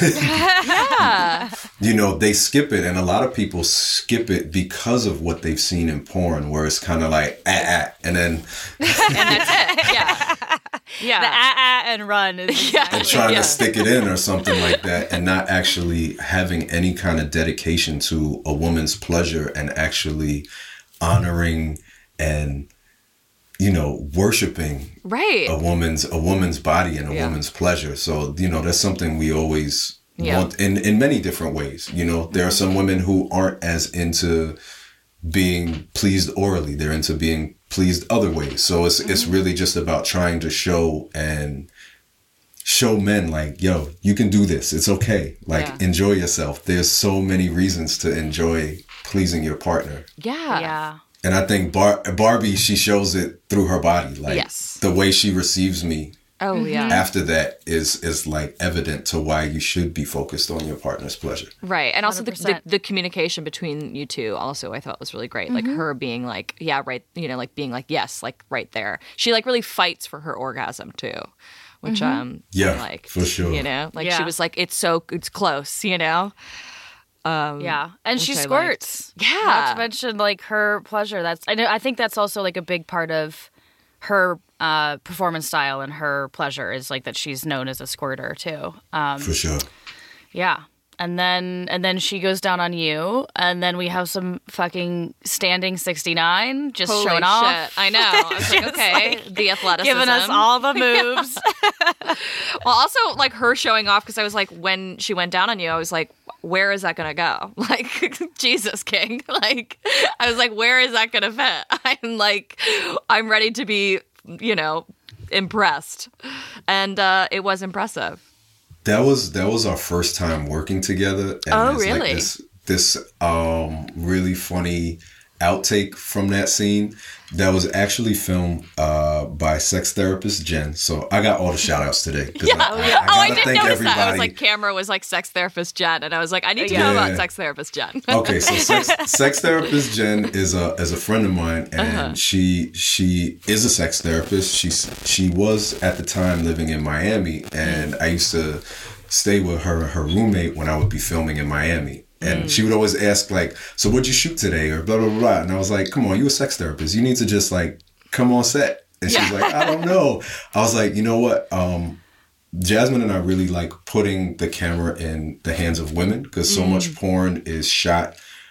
Yeah, You know, they skip it, and a lot of people skip it because of what they've seen in porn, where it's kind of like, ah, ah, and then and that's it. Yeah, yeah. The ah ah and run is exactly. and trying Yeah. to stick it in or something like that, and not actually having any kind of dedication to a woman's pleasure and actually honoring and, you know, worshiping Right. a woman's a woman's body and a Yeah. woman's pleasure. So, you know, that's something we always Yeah. want in, in many different ways. You know, there are some women who aren't as into being pleased orally. They're into being pleased other ways. So it's it's really just about trying to show and show men like, yo, you can do this. It's okay. Like, Yeah. enjoy yourself. There's so many reasons to enjoy pleasing your partner. Yeah. Yeah. And I think Bar- Barbie, she shows it through her body. Like, Yes. the way she receives me Oh yeah. after that is is like evident to why you should be focused on your partner's pleasure. Right. And also the, the one hundred percent. the communication between you two also I thought was really great. Like her being like, yeah, right, you know, like being like, yes, like right there. She like really fights for her orgasm too, which um Yeah, I liked, for sure. You know, like she Yeah. was like, it's so it's close, you know. Yeah, and she which I squirts. liked. Yeah. Not to mention like her pleasure. That's I know. I think that's also like a big part of her uh, performance style and her pleasure is like that she's known as a squirter too. Um, For sure. yeah, and then and then she goes down on you, and then we have some fucking standing sixty-nine just Holy showing shit. off, I know. I was like, okay, the athleticism. giving us all the moves. Well, also like her showing off because I was like, when she went down on you, I was like, where is that gonna go? Like, Jesus King. Like, I was like, where is that gonna fit? I'm like, I'm ready to be, you know, impressed, and uh, it was impressive. That was that was our first time working together. And Oh, there's, like, really? this this um really funny outtake from that scene that was actually filmed uh by sex therapist Jen. So I got all the shout outs today. Yeah. I, I, I Oh, I gotta did thank notice everybody. that. I was like, camera was like sex therapist Jen, and I was like, I need to Yeah. know about sex therapist Jen. Okay, so sex, sex therapist Jen is a is a friend of mine, and Uh-huh. she she is a sex therapist. She she was at the time living in Miami, and I used to stay with her her roommate when I would be filming in Miami. And Mm. she would always ask like, "So what'd you shoot today?" or blah blah blah. And I was like, "Come on, you a sex therapist. You need to just like come on set." And she's Yeah. like, "I don't know." I was like, "You know what? Um, Jasmine and I really like putting the camera in the hands of women because so much porn is shot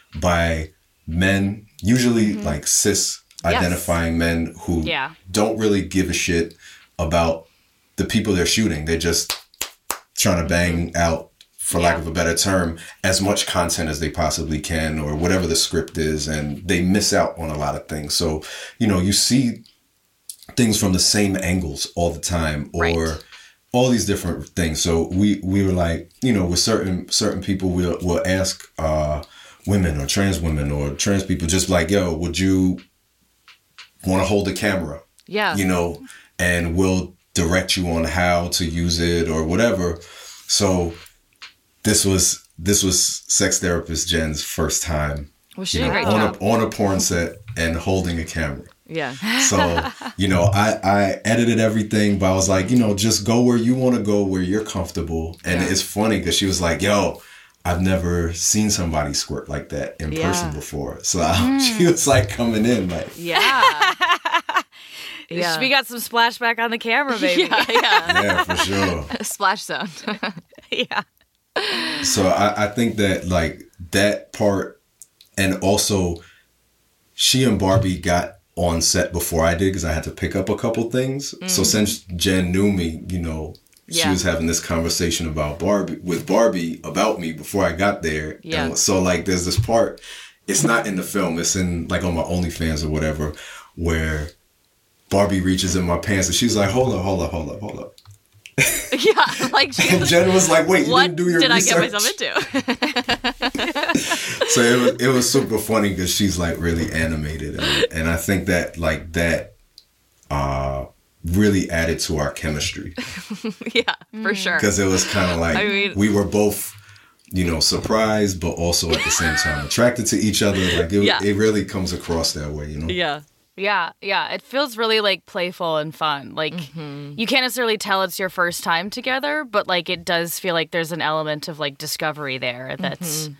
by men, usually like cis identifying men who Yeah. don't really give a shit about the people they're shooting. They're just trying to bang out, for lack Yeah. of a better term, as much content as they possibly can or whatever the script is. And they miss out on a lot of things. So, you know, you see things from the same angles all the time or Right. all these different things. So we, we were like, you know, with certain, certain people, we'll, we'll ask, uh, women or trans women or trans people just like, yo, would you want to hold the camera? Yeah. You know, and we'll direct you on how to use it or whatever. So this was, this was sex therapist Jen's first time, Well, she you did know, a great on job. a, on a porn set and holding a camera. Yeah. So, you know, I, I edited everything, but I was like, you know, just go where you want to go, where you're comfortable. And Yeah. it's funny because she was like, yo, I've never seen somebody squirt like that in Yeah. person before. So I, she was like coming in like, Yeah. Yeah. We got some splashback on the camera, baby. yeah, yeah. yeah, for sure. Splash zone. yeah. So I, I think that like that part, and also she and Barbie got on set before I did because I had to pick up a couple things. Mm. So since Jen knew me, you know, yeah. she was having this conversation about Barbie with Barbie about me before I got there. Yeah. And so like there's this part, it's not in the film, it's in like on my OnlyFans or whatever, where Barbie reaches in my pants and she's like, hold up, hold up, hold up, hold up. Yeah, like she and Jen was like, wait, you what didn't do your did research? I get myself into? So it was, it was super funny because she's like really animated. And, and I think that like that uh, really added to our chemistry. Yeah, for sure. Because it was kind of like I mean, we were both, you know, surprised, but also at the same time attracted to each other. Like it, yeah. it really comes across that way, you know? Yeah. Yeah, yeah. It feels really, like, playful and fun. Like, mm-hmm. you can't necessarily tell it's your first time together, but, like, it does feel like there's an element of, like, discovery there that's mm-hmm.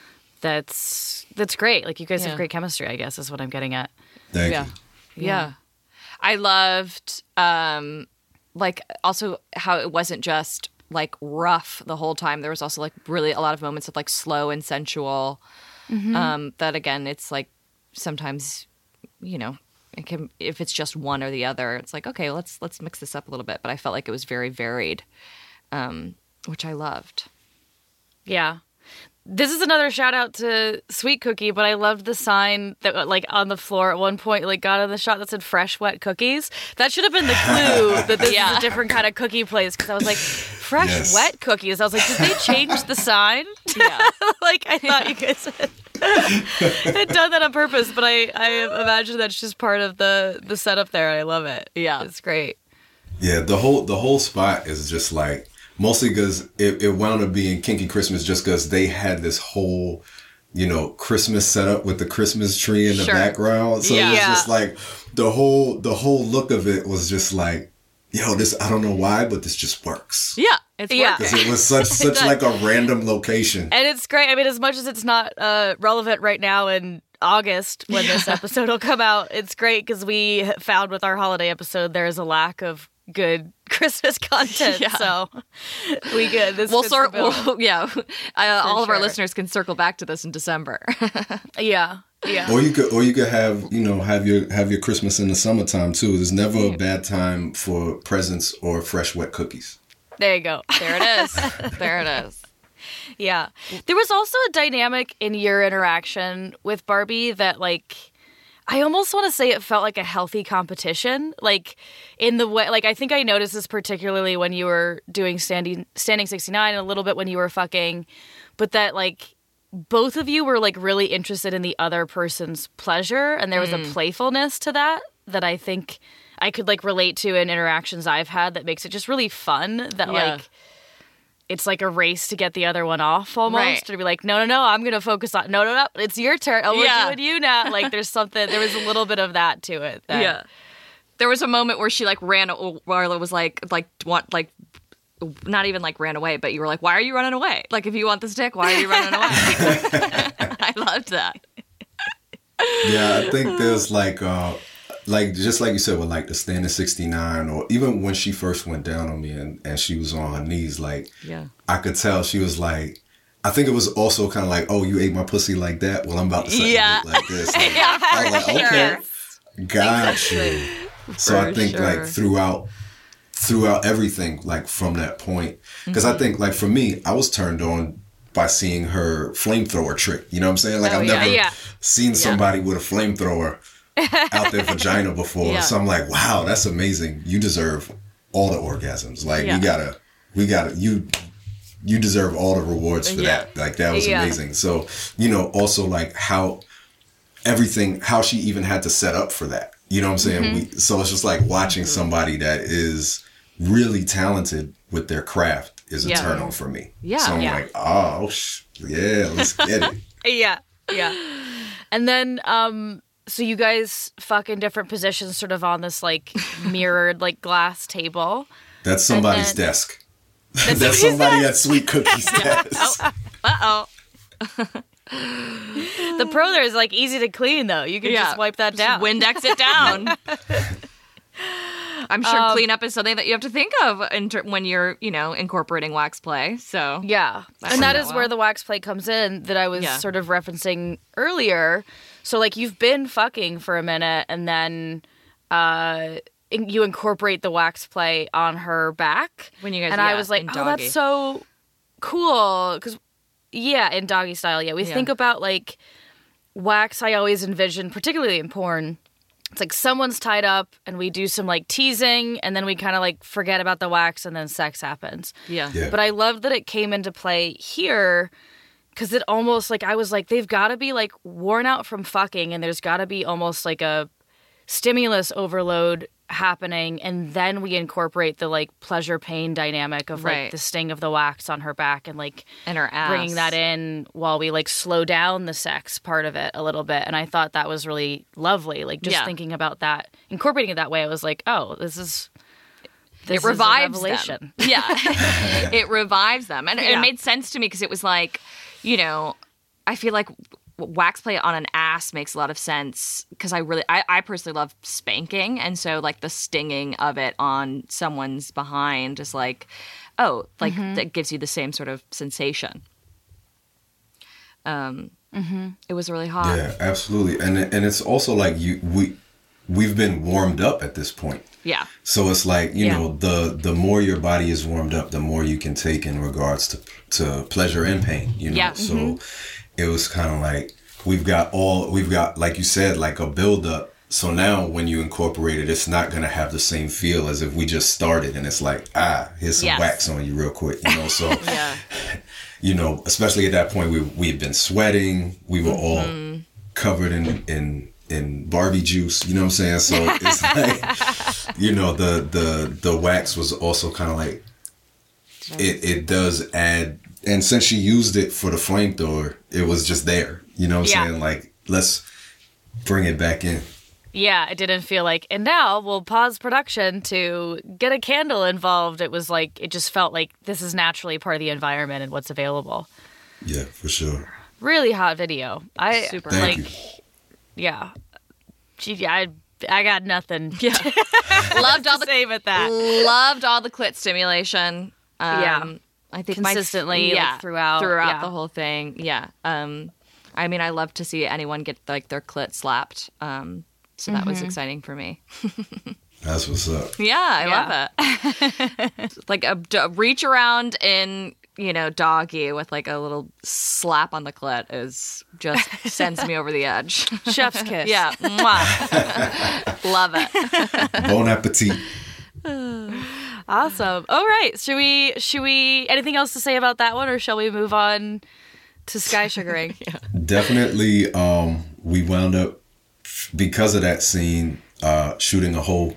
that's that's great. Like, you guys yeah. have great chemistry, I guess, is what I'm getting at. Thank yeah. you. Yeah. yeah. I loved, um, like, also how it wasn't just, like, rough the whole time. There was also, like, really a lot of moments of, like, slow and sensual. Mm-hmm. Um, that, again, it's, like, sometimes... you know, it can, if it's just one or the other, it's like, okay, let's let's mix this up a little bit. But I felt like it was very varied, um, which I loved. Yeah. This is another shout out to Sweet Cookie, but I loved the sign that, like, on the floor at one point, like, got in the shot that said fresh, wet cookies. That should have been the clue that this yeah. is a different kind of cookie place, because I was like, fresh, yes. wet cookies. I was like, did they change the sign? Yeah. Like, I thought you guys had... had done that on purpose, but I, I imagine that's just part of the, the setup there. I love it. Yeah. It's great. Yeah, the whole the whole spot is just like, mostly because it, it wound up being Kinky Christmas just because they had this whole, you know, Christmas setup with the Christmas tree in the sure. background. So yeah. it was just like, the whole the whole look of it was just like, yo, this, I don't know why, but this just works. Yeah. It's yeah. Because it was such such like a random location. And it's great. I mean, as much as it's not uh, relevant right now in August when this episode will come out, it's great because we found with our holiday episode there's a lack of good Christmas content. Yeah. So we good. This we'll sort. We'll, yeah. Uh, all sure. of our listeners can circle back to this in December. yeah. Yeah. Or you could, or you could have, you know, have your have your Christmas in the summertime too. There's never a bad time for presents or fresh wet cookies. There you go. There it is. There it is. Yeah. There was also a dynamic in your interaction with Barbie that, like, I almost want to say it felt like a healthy competition. Like, in the way, like, I think I noticed this particularly when you were doing Standing, Standing sixty-nine and a little bit when you were fucking, but that, like, both of you were, like, really interested in the other person's pleasure, and there was mm. a playfulness to that that I think I could, like, relate to in interactions I've had that makes it just really fun that, yeah. like, it's like a race to get the other one off almost. Right. To be like, no, no, no, I'm going to focus on, no, no, no, it's your turn. Oh, we're yeah. doing you now. Like, there's something, there was a little bit of that to it. That, yeah. There was a moment where she, like, ran, Marla was like, like, want, like, not even, like, ran away, but you were like, why are you running away? Like, if you want this dick, why are you running away? I loved that. Yeah, I think there's, like, uh, like, just like you said with, like, the Standing sixty-nine, or even when she first went down on me and, and she was on her knees, like, yeah. I could tell she was like, I think it was also kind of like, oh, you ate my pussy like that? Well, I'm about to say yeah. it like this. Like, yeah, I was like, sure. okay, got exactly. you. So For I think, sure. like, throughout, throughout everything, like, from that point, because mm-hmm. I think, like, for me, I was turned on by seeing her flamethrower trick. You know what I'm saying? Like, oh, I've yeah. never yeah. seen yeah. somebody with a flamethrower out their vagina before. Yeah. So I'm like, wow, that's amazing. You deserve all the orgasms. Like, yeah. we gotta, we gotta, you, you deserve all the rewards for yeah. that. Like, that was yeah. amazing. So, you know, also, like, how everything, how she even had to set up for that. You know what I'm saying? Mm-hmm. We, so it's just like watching somebody that is really talented with their craft is a yeah. turn on for me. Yeah. So I'm yeah. like, oh, sh- yeah, let's get it. Yeah, yeah. And then, um, so you guys fuck in different positions, sort of on this, like, mirrored, like, glass table. That's somebody's then, desk. That's, That's somebody at Sweet Cookie's desk. Uh-oh. The Pro there is, like, easy to clean, though. You can yeah. just wipe that down. Just Windex it down. I'm sure Um, cleanup is something that you have to think of in ter- when you're, you know, incorporating wax play. So Yeah. That And that worked is out where well. the wax play comes in that I was Yeah. sort of referencing earlier. So, like, you've been fucking for a minute and then uh, in- you incorporate the wax play on her back. When you guys- And I yeah, was like, in oh, doggy. that's so cool. Because, yeah, in doggy style, yeah. We Yeah. think about, like, wax I always envision, particularly in porn. It's like someone's tied up and we do some, like, teasing and then we kind of, like, forget about the wax and then sex happens. yeah. Yeah. But I love that it came into play here because it almost, like, I was like, they've got to be, like, worn out from fucking and there's got to be almost, like, a stimulus overload happening. And then we incorporate the, like, pleasure-pain dynamic of, like, Right. the sting of the wax on her back and, like, And her ass. bringing that in while we, like, slow down the sex part of it a little bit. And I thought that was really lovely. Like, just Yeah. thinking about that, incorporating it that way, I was like, oh, this is... This It revives is a revelation. them. Yeah. It revives them. And Yeah. it made sense to me because it was like, you know, I feel like wax play on an ass makes a lot of sense because I really, I, I personally love spanking. And so, like, the stinging of it on someone's behind is like, oh, like, that gives you the same sort of sensation. Um, It was really hot. Yeah, absolutely. And and it's also like you we we've been warmed up at this point. Yeah. So it's like, you Yeah. know, the the more your body is warmed up, the more you can take in regards to to pleasure and pain, you know. Yeah. So it was kind of like we've got all we've got, like you said, like a build up. So now when you incorporate it, it's not going to have the same feel as if we just started and it's like, ah, here's some Yes. wax on you real quick, you know. So Yeah. you know, especially at that point, we we had been sweating. We were all covered in in in Barbie juice. You know what I'm saying? So it's like, you know, the the the wax was also kind of like it. It does add, and since she used it for the flamethrower, it was just there. You know what I'm Yeah. saying? Like, let's bring it back in. Yeah, it didn't feel like, and now we'll pause production to get a candle involved. It was like, it just felt like this is naturally part of the environment and what's available. Yeah, for sure. Really hot video. I Super. Thank like, you. yeah. Gee, I I got nothing. Yeah. Loved all to the say with that. Loved all the clit stimulation. Um, Yeah. I think Consistently, my, like, yeah, throughout, throughout yeah. the whole thing. Yeah. Um, I mean, I love to see anyone get like their clit slapped. Um, so that Mm-hmm. was exciting for me. That's what's up. Yeah, I Yeah. love it. Like a, d- reach around in, you know, doggy with like a little slap on the clit is just sends me over the edge. Chef's kiss. Yeah. Mwah. Love it. Bon appetit. Awesome. All right. Should we, should we, anything else to say about that one or shall we move on to sky sugaring? Definitely, um, we wound up because of that scene uh, shooting a whole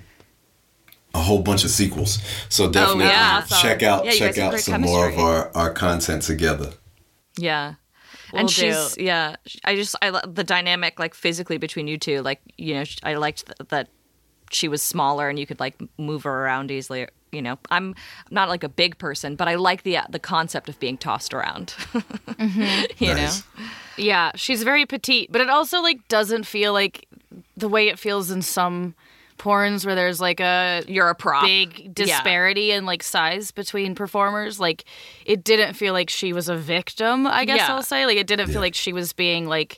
a whole bunch of sequels. So definitely yeah. check out Yeah, you check guys have out great some more of chemistry. our, our content together. Yeah. Will and do. she's yeah I just I love the dynamic like physically between you two, like, you know, sh- I liked th- that she was smaller and you could like move her around easily, you know. I'm not like a big person, but I like the uh, the concept of being tossed around. you Nice. know. Yeah, she's very petite, but it also like doesn't feel like the way it feels in some porns where there's like a You're a prop. big disparity in like size between performers. Like it didn't feel like she was a victim, I guess Yeah. I'll say. Like it didn't feel like she was being like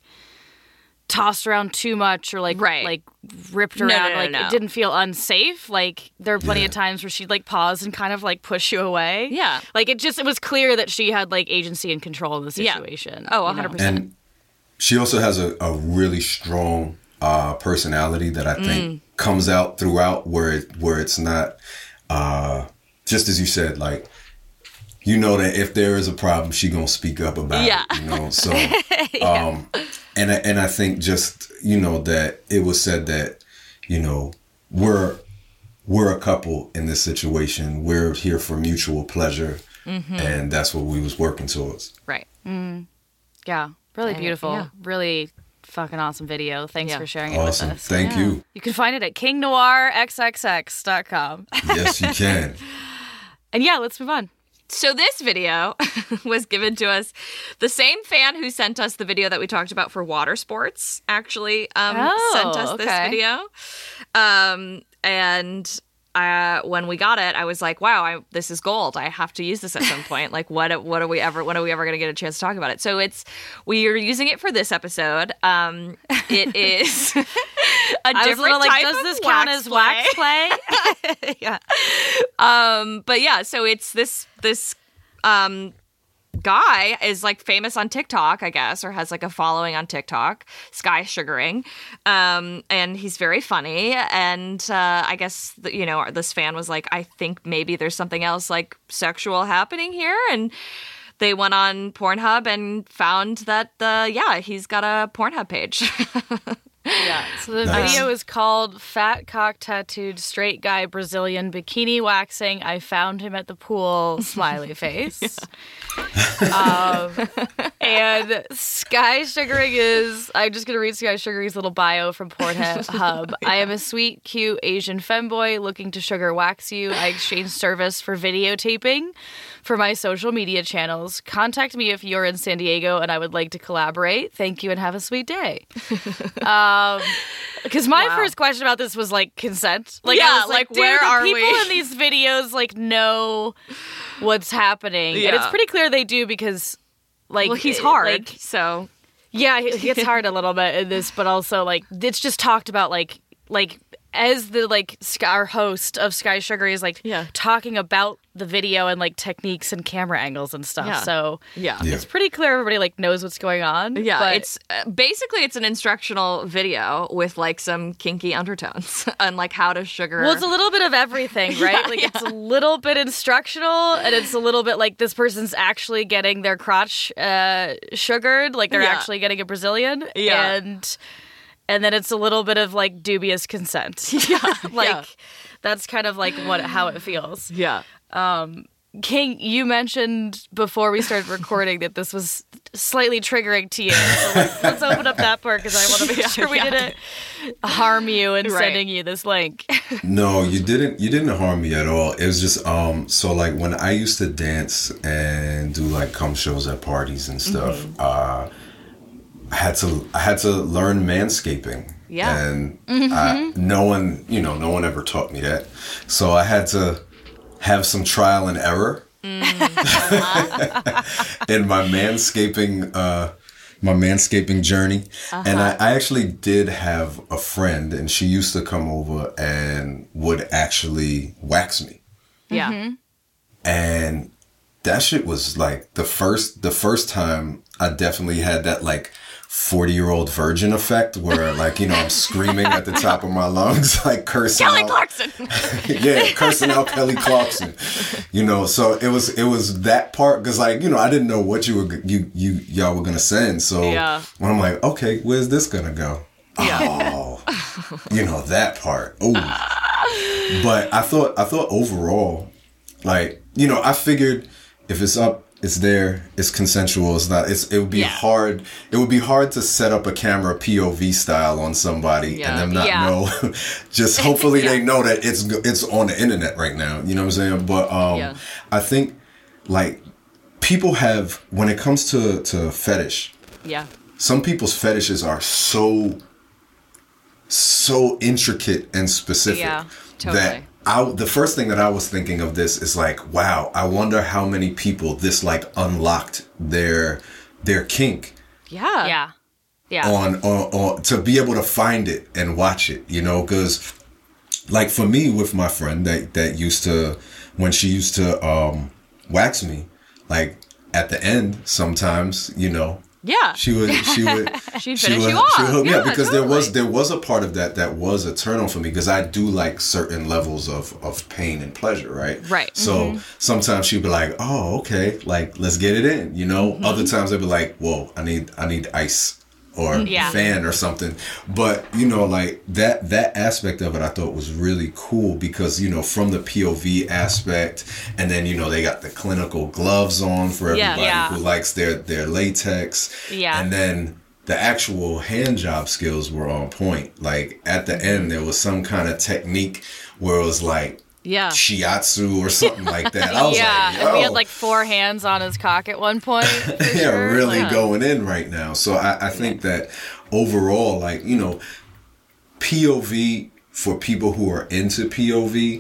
tossed around too much or like Right. like ripped No, no, around. no, like no. it didn't feel unsafe. Like there are plenty Yeah. of times where she'd like pause and kind of like push you away. Yeah. Like it just it was clear that she had like agency and control in the Yeah. situation. Oh, you one hundred percent. And she also has a, a really strong uh, personality that I think comes out throughout, where it, where it's not uh, just as you said, like, you know that if there is a problem, she gonna speak up about Yeah. it. You know, so um, and I, and I think just, you know, that it was said that, you know, we're we're a couple in this situation. We're here for mutual pleasure, and that's what we was working towards. Right. Yeah, really And, beautiful. yeah. Really fucking awesome video. Thanks Yeah. for sharing it Awesome. with us. Thank you. You can find it at king noir x x x dot com. Yes, you can. And yeah, let's move on. So this video was given to us. The same fan who sent us the video that we talked about for water sports actually um, Oh, sent us this okay. video. Um, and uh, when we got it, I was like, wow, I, this is gold. I have to use this at some point. Like, what what are we ever, when are we ever going to get a chance to talk about it? So it's, we are using it for this episode. Um, it is a I different was a little like, type does of this count wax as wax play? play? Yeah. Um, but yeah, so it's this, this, um, guy is like famous on TikTok, I guess, or has like a following on TikTok, Sky Sugaring, um, and he's very funny. And uh, I guess the, you know, this fan was like, I think maybe there's something else like sexual happening here, and they went on Pornhub and found that uh, yeah, he's got a Pornhub page. Yeah. So the Nice. video is called "Fat Cock Tattooed Straight Guy Brazilian Bikini Waxing. I found him at the pool." Smiley face. um, and Sky Sugaring is. I'm just gonna read Sky Sugaring's little bio from Pornhub. I am a sweet, cute Asian femboy looking to sugar wax you. I exchange service for videotaping for my social media channels. Contact me if you're in San Diego and I would like to collaborate. Thank you and have a sweet day. Um, because my Wow. first question about this was like consent. Like, Yeah, I was like, like, where do the are people we? in these videos like know what's happening? And Yeah. it's pretty clear they do because, like, Well, he's it- hard, Like, so yeah, he he gets hard a little bit in this, but also like it's just talked about like like as the like Sky, our host of Sky Sugar is like Yeah. talking about the video and like techniques and camera angles and stuff. Yeah. So yeah. Yeah. it's pretty clear everybody like knows what's going on. Yeah, but it's uh, basically it's an instructional video with like some kinky undertones and like how to sugar. well, it's a little bit of everything, right? Yeah, like yeah. it's a little bit instructional, and it's a little bit like this person's actually getting their crotch uh, sugared, like they're Yeah. actually getting a Brazilian, Yeah. and and then it's a little bit of like dubious consent. yeah, like yeah. that's kind of like what how it feels. yeah. King, you mentioned before we started recording that this was slightly triggering to you. So let's, let's open up that part because I want to make sure we yeah. didn't harm you in Right. sending you this link. No, you didn't. You didn't harm me at all. It was just um. So like when I used to dance and do like cum shows at parties and stuff, Mm-hmm. uh, I had to I had to learn manscaping. Yeah. And I, no one, you know, no one ever taught me that. So I had to have some trial and error in my manscaping uh, my manscaping journey. And I, I actually did have a friend, and she used to come over and would actually wax me. Yeah. And that shit was like the first the first time I definitely had that like forty year old virgin effect where like, you know, I'm screaming at the top of my lungs, like cursing Kelly out, Clarkson. yeah, cursing out Kelly Clarkson, you know. So it was it was that part because like, you know, I didn't know what you were you you y'all were gonna send. So Yeah. when I'm like, okay, where's this gonna go? Yeah. Oh, you know, that part. Oh, but I thought I thought overall, like, you know, I figured if it's up, it's there, it's consensual, it's not, it's, it would be Yeah. hard, it would be hard to set up a camera P O V style on somebody Yeah. and them not Yeah. know, just hopefully they know that it's, it's on the internet right now, you know what I'm saying? But, um, Yeah. I think, like, people have, when it comes to, to fetish, Yeah. some people's fetishes are so, so intricate and specific Yeah, totally. that I, the first thing that I was thinking of this is like, wow, I wonder how many people this like unlocked their their kink Yeah. yeah. Yeah. on, on, on to be able to find it and watch it, you know, because like for me with my friend that that used to, when she used to um wax me, like at the end sometimes, you know, Yeah. she would she would She'd she finish would, you off. she would hook me Yeah, up because there was totally. there was a part of that that was a turn on for me because I do like certain levels of of pain and pleasure, right? Right. So Mm-hmm. sometimes she'd be like, "Oh, okay, like let's get it in," you know. Mm-hmm. Other times they'd be like, "Whoa, I need I need ice." Or Yeah. fan or something, but you know, like that that aspect of it, I thought was really cool because you know, from the P O V aspect, and then you know they got the clinical gloves on for Yeah. everybody Yeah. who likes their their latex, Yeah. and then the actual hand job skills were on point. Like at the end, there was some kind of technique where it was like Yeah. shiatsu or something like that. I was yeah. like, And we had yo. like four hands on his cock at one point. For yeah, sure. really Like, going in right now. So I, I think that overall, like, you know, P O V for people who are into P O V,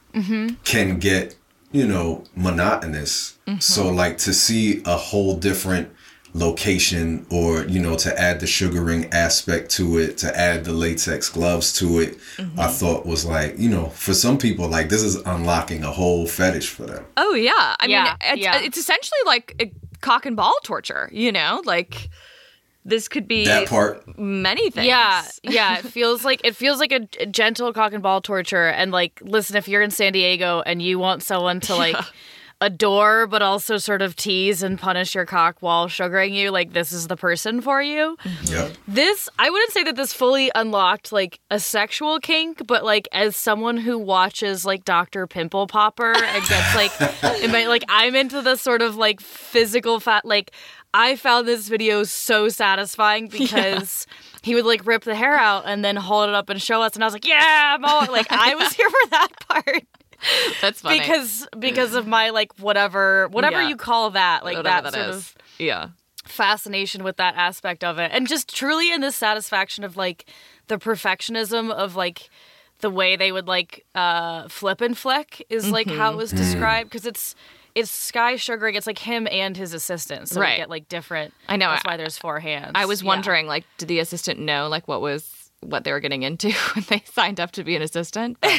mm-hmm. can get, you know, monotonous. Mm-hmm. So like to see a whole different location, or, you know, to add the sugaring aspect to it, to add the latex gloves to it, mm-hmm. I thought was like, you know, for some people, like this is unlocking a whole fetish for them. Oh yeah. I yeah, mean, it's, yeah. it's essentially like a cock and ball torture, you know, like this could be that part. Many things. Yeah, yeah. It feels like it feels like a, a gentle cock and ball torture. And like, listen, if you're in San Diego and you want someone to like yeah. adore, but also sort of tease and punish your cock while sugaring you, like this is the person for you. Yep. This, I wouldn't say that this fully unlocked like a sexual kink, but like as someone who watches like Doctor Pimple Popper and gets like, it might, like I'm into the sort of like physical fat, like I found this video so satisfying because yeah. he would like rip the hair out and then hold it up and show us, and I was like, yeah, I'm all like I was here for that part. That's funny. Because because of my like whatever whatever yeah. you call that, like whatever that, that sort is. of yeah. fascination with that aspect of it. And just truly in this satisfaction of like the perfectionism of like the way they would like uh flip and flick is like mm-hmm. how it was described, because it's it's Sky sugaring. It's like him and his assistant, so right. they get like different. I know. That's I, why there's four hands. I was yeah. wondering, like, did the assistant know like what was what they were getting into when they signed up to be an assistant? But,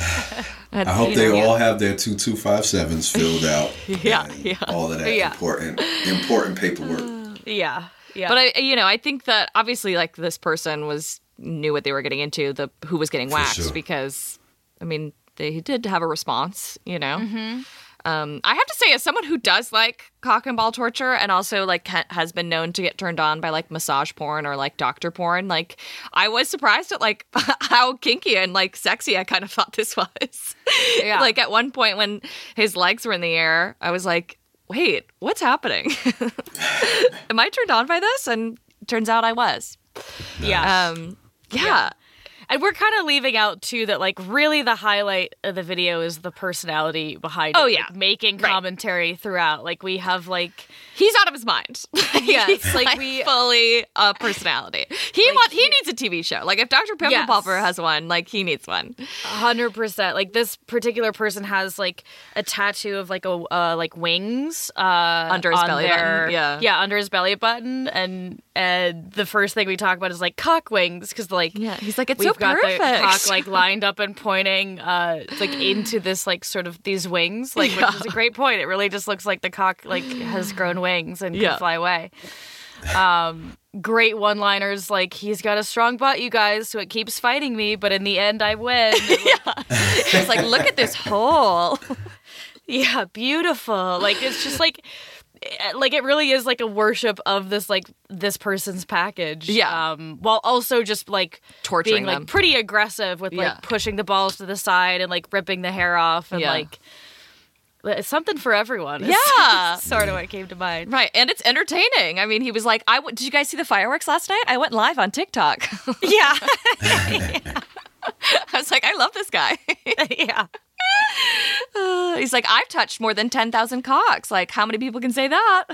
I hope they know, all yeah. have their two two five sevens filled out. yeah, yeah. All of that yeah. important important paperwork. Yeah, yeah. But I, you know, I think that obviously, like, this person was knew what they were getting into. The who was getting waxed, sure. because, I mean, they did have a response. You know. Mm-hmm. Um, I have to say, as someone who does like cock and ball torture and also like ha- has been known to get turned on by like massage porn or like doctor porn, like I was surprised at like how kinky and like sexy I kind of thought this was. Yeah. Like at one point when his legs were in the air, I was like, wait, what's happening? Am I turned on by this? And turns out I was. Yeah. Um, yeah. yeah. And we're kind of leaving out, too, that, like, really the highlight of the video is the personality behind oh, it. yeah. Like, making right. commentary throughout. Like, we have, like... He's out of his mind. Yes, He's like, like we... fully a personality. He like, want, he he... needs a T V show. Like, if Doctor Pimple yes. Popper has one, like, he needs one. one hundred percent. Like, this particular person has, like, a tattoo of, like, a uh, like wings. Uh, under his belly their... button. Yeah. Yeah, under his belly button. And and the first thing we talk about is, like, cock wings. Because, like... Yeah, he's like, it's we've so got perfect. the cock, like, lined up and pointing, uh, like, into this, like, sort of these wings. Like, yeah. which is a great point. It really just looks like the cock, like, has grown wings and yeah. can fly away. Um, great one-liners, like, he's got a strong butt, you guys, so it keeps fighting me, but in the end, I win. yeah. It's like, look at this hole. Yeah, beautiful. Like, it's just, like... Like, it really is, like, a worship of this, like, this person's package. Yeah. Um, while also just, like, torturing being, like, them. pretty aggressive with, like, yeah. pushing the balls to the side and, like, ripping the hair off. And, yeah. like, it's something for everyone. Yeah. Sort of what came to mind. Right. And it's entertaining. I mean, he was like, "I w- did you guys see the fireworks last night? I went live on TikTok." Yeah. yeah. I was like, I love this guy. yeah. Uh, he's like, I've touched more than ten thousand cocks. Like, how many people can say that?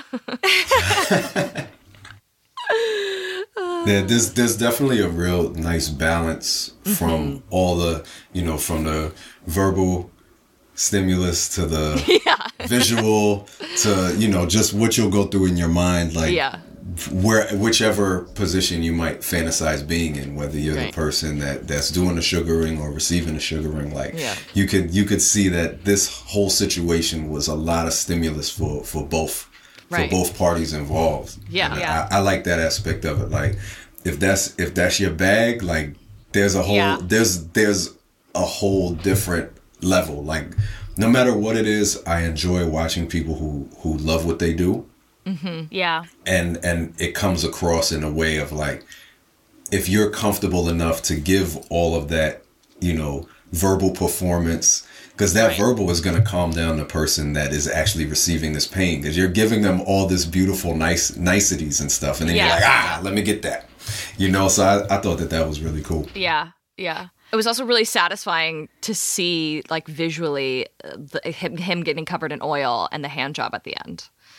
Yeah, there's there's definitely a real nice balance from mm-hmm. all the, you know, from the verbal stimulus to the yeah. visual to, you know, just what you'll go through in your mind, like yeah. where whichever position you might fantasize being in, whether you're right. the person that, that's doing the sugaring or receiving the sugaring, like yeah. you could you could see that this whole situation was a lot of stimulus for, for both right. for both parties involved. Yeah, and yeah. I, I like that aspect of it. Like if that's if that's your bag, like there's a whole yeah. there's there's a whole different level. Like no matter what it is, I enjoy watching people who who love what they do. Mm-hmm. Yeah. And and it comes across in a way of like, if you're comfortable enough to give all of that, you know, verbal performance, because that right. verbal is going to calm down the person that is actually receiving this pain, because you're giving them all this beautiful nice niceties and stuff, and then yeah. you're like, ah, let me get that, you know. So I, I thought that that was really cool. Yeah. Yeah. It was also really satisfying to see, like, visually uh, the, him, him getting covered in oil and the hand job at the end.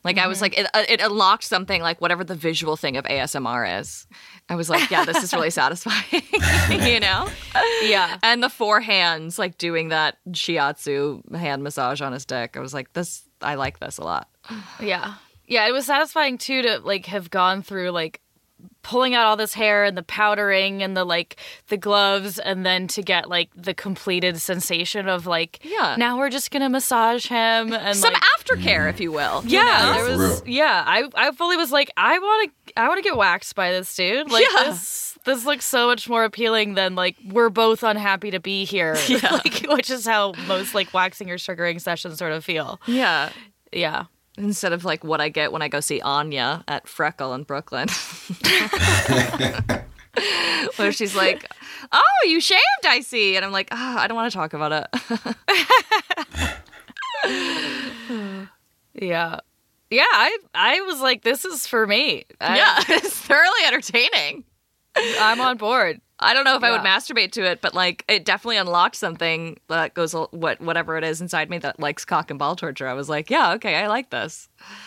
Like mm-hmm. I was like, it, it unlocked something like whatever the visual thing of A S M R is. I was like, yeah, this is really satisfying, you know? Yeah. And the four hands, like doing that shiatsu hand massage on his dick. I was like, this, I like this a lot. Yeah. Yeah, it was satisfying too to like have gone through like pulling out all this hair and the powdering and the like the gloves, and then to get like the completed sensation of like, yeah, now we're just gonna massage him and some like, aftercare, if you will. Yeah, you know? there was. Real. Yeah, I I fully was like, I want to I want to get waxed by this dude. Like yeah. this this looks so much more appealing than like we're both unhappy to be here, yeah. like, which is how most like waxing or sugaring sessions sort of feel. Yeah, yeah. Instead of like what I get when I go see Anya at Freckle in Brooklyn. Where she's like, oh, you shaved, I see. And I'm like, oh, I don't want to talk about it. yeah. Yeah, I I was like, this is for me. I, yeah, it's thoroughly entertaining. I'm on board. I don't know if yeah. I would masturbate to it, but like it definitely unlocked something that goes what whatever it is inside me that likes cock and ball torture. I was like, yeah, okay, I like this.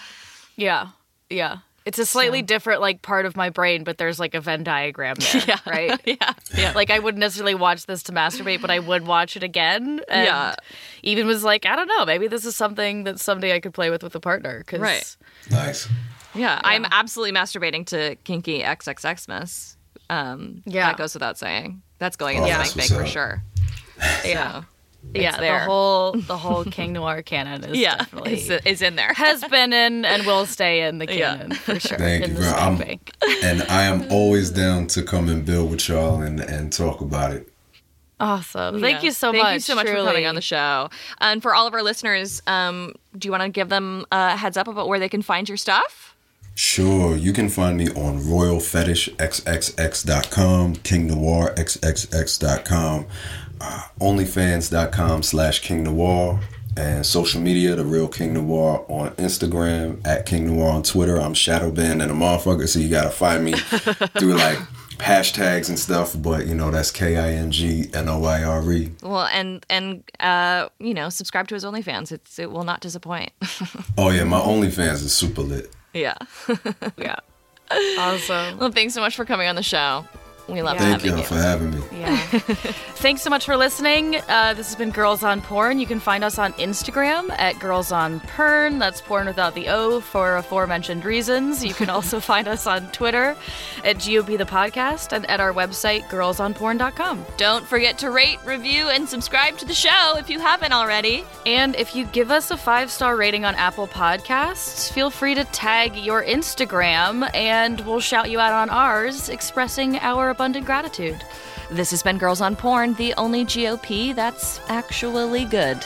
Yeah, yeah. It's a slightly so. different like part of my brain, but there's like a Venn diagram there, yeah. right? yeah, yeah. Like I wouldn't necessarily watch this to masturbate, but I would watch it again. And yeah. even was like, I don't know, maybe this is something that someday I could play with with a partner. Cause, right. Nice. Yeah, yeah, I'm absolutely masturbating to kinky X X X miss. Um, yeah, that goes without saying. That's going in oh, the spank bank for sure. Yeah, so, yeah. there. The whole the whole King Noir canon is yeah, definitely is, is in there. Has been in and will stay in the canon yeah. for sure. Thank in you, the bro. I'm, bank. And I am always down to come and build with y'all and and talk about it. Awesome. Thank yeah. you so Thank much. Thank you so much truly. for coming on the show. And for all of our listeners, um, do you want to give them a heads up about where they can find your stuff? Sure. You can find me on royal fetish x x x dot com, king noir x x x dot com, uh, onlyfans dot com slash king noir, and social media, The Real King Noir on Instagram, at King Noir on Twitter. I'm shadow banned and a motherfucker, so you got to find me through like hashtags and stuff, but you know, that's K I N G N O I R E. Well, and and uh, you know, subscribe to his OnlyFans. It's it will not disappoint. Oh yeah, my OnlyFans is super lit. Yeah. Yeah. Awesome. Well, thanks so much for coming on the show. We love yeah. Thank having y'all you. for having me. Yeah. Thanks so much for listening. Uh, this has been Girls on Porn. You can find us on Instagram at Girls on Pern. That's porn without the O for aforementioned reasons. You can also find us on Twitter at G O P the Podcast and at our website, girls on porn dot com. Don't forget to rate, review, and subscribe to the show if you haven't already. And if you give us a five-star rating on Apple Podcasts, feel free to tag your Instagram and we'll shout you out on ours, expressing our abundant gratitude. This has been Girls on Porn, the only G O P that's actually good.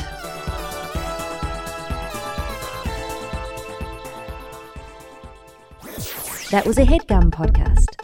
That was a HeadGum podcast.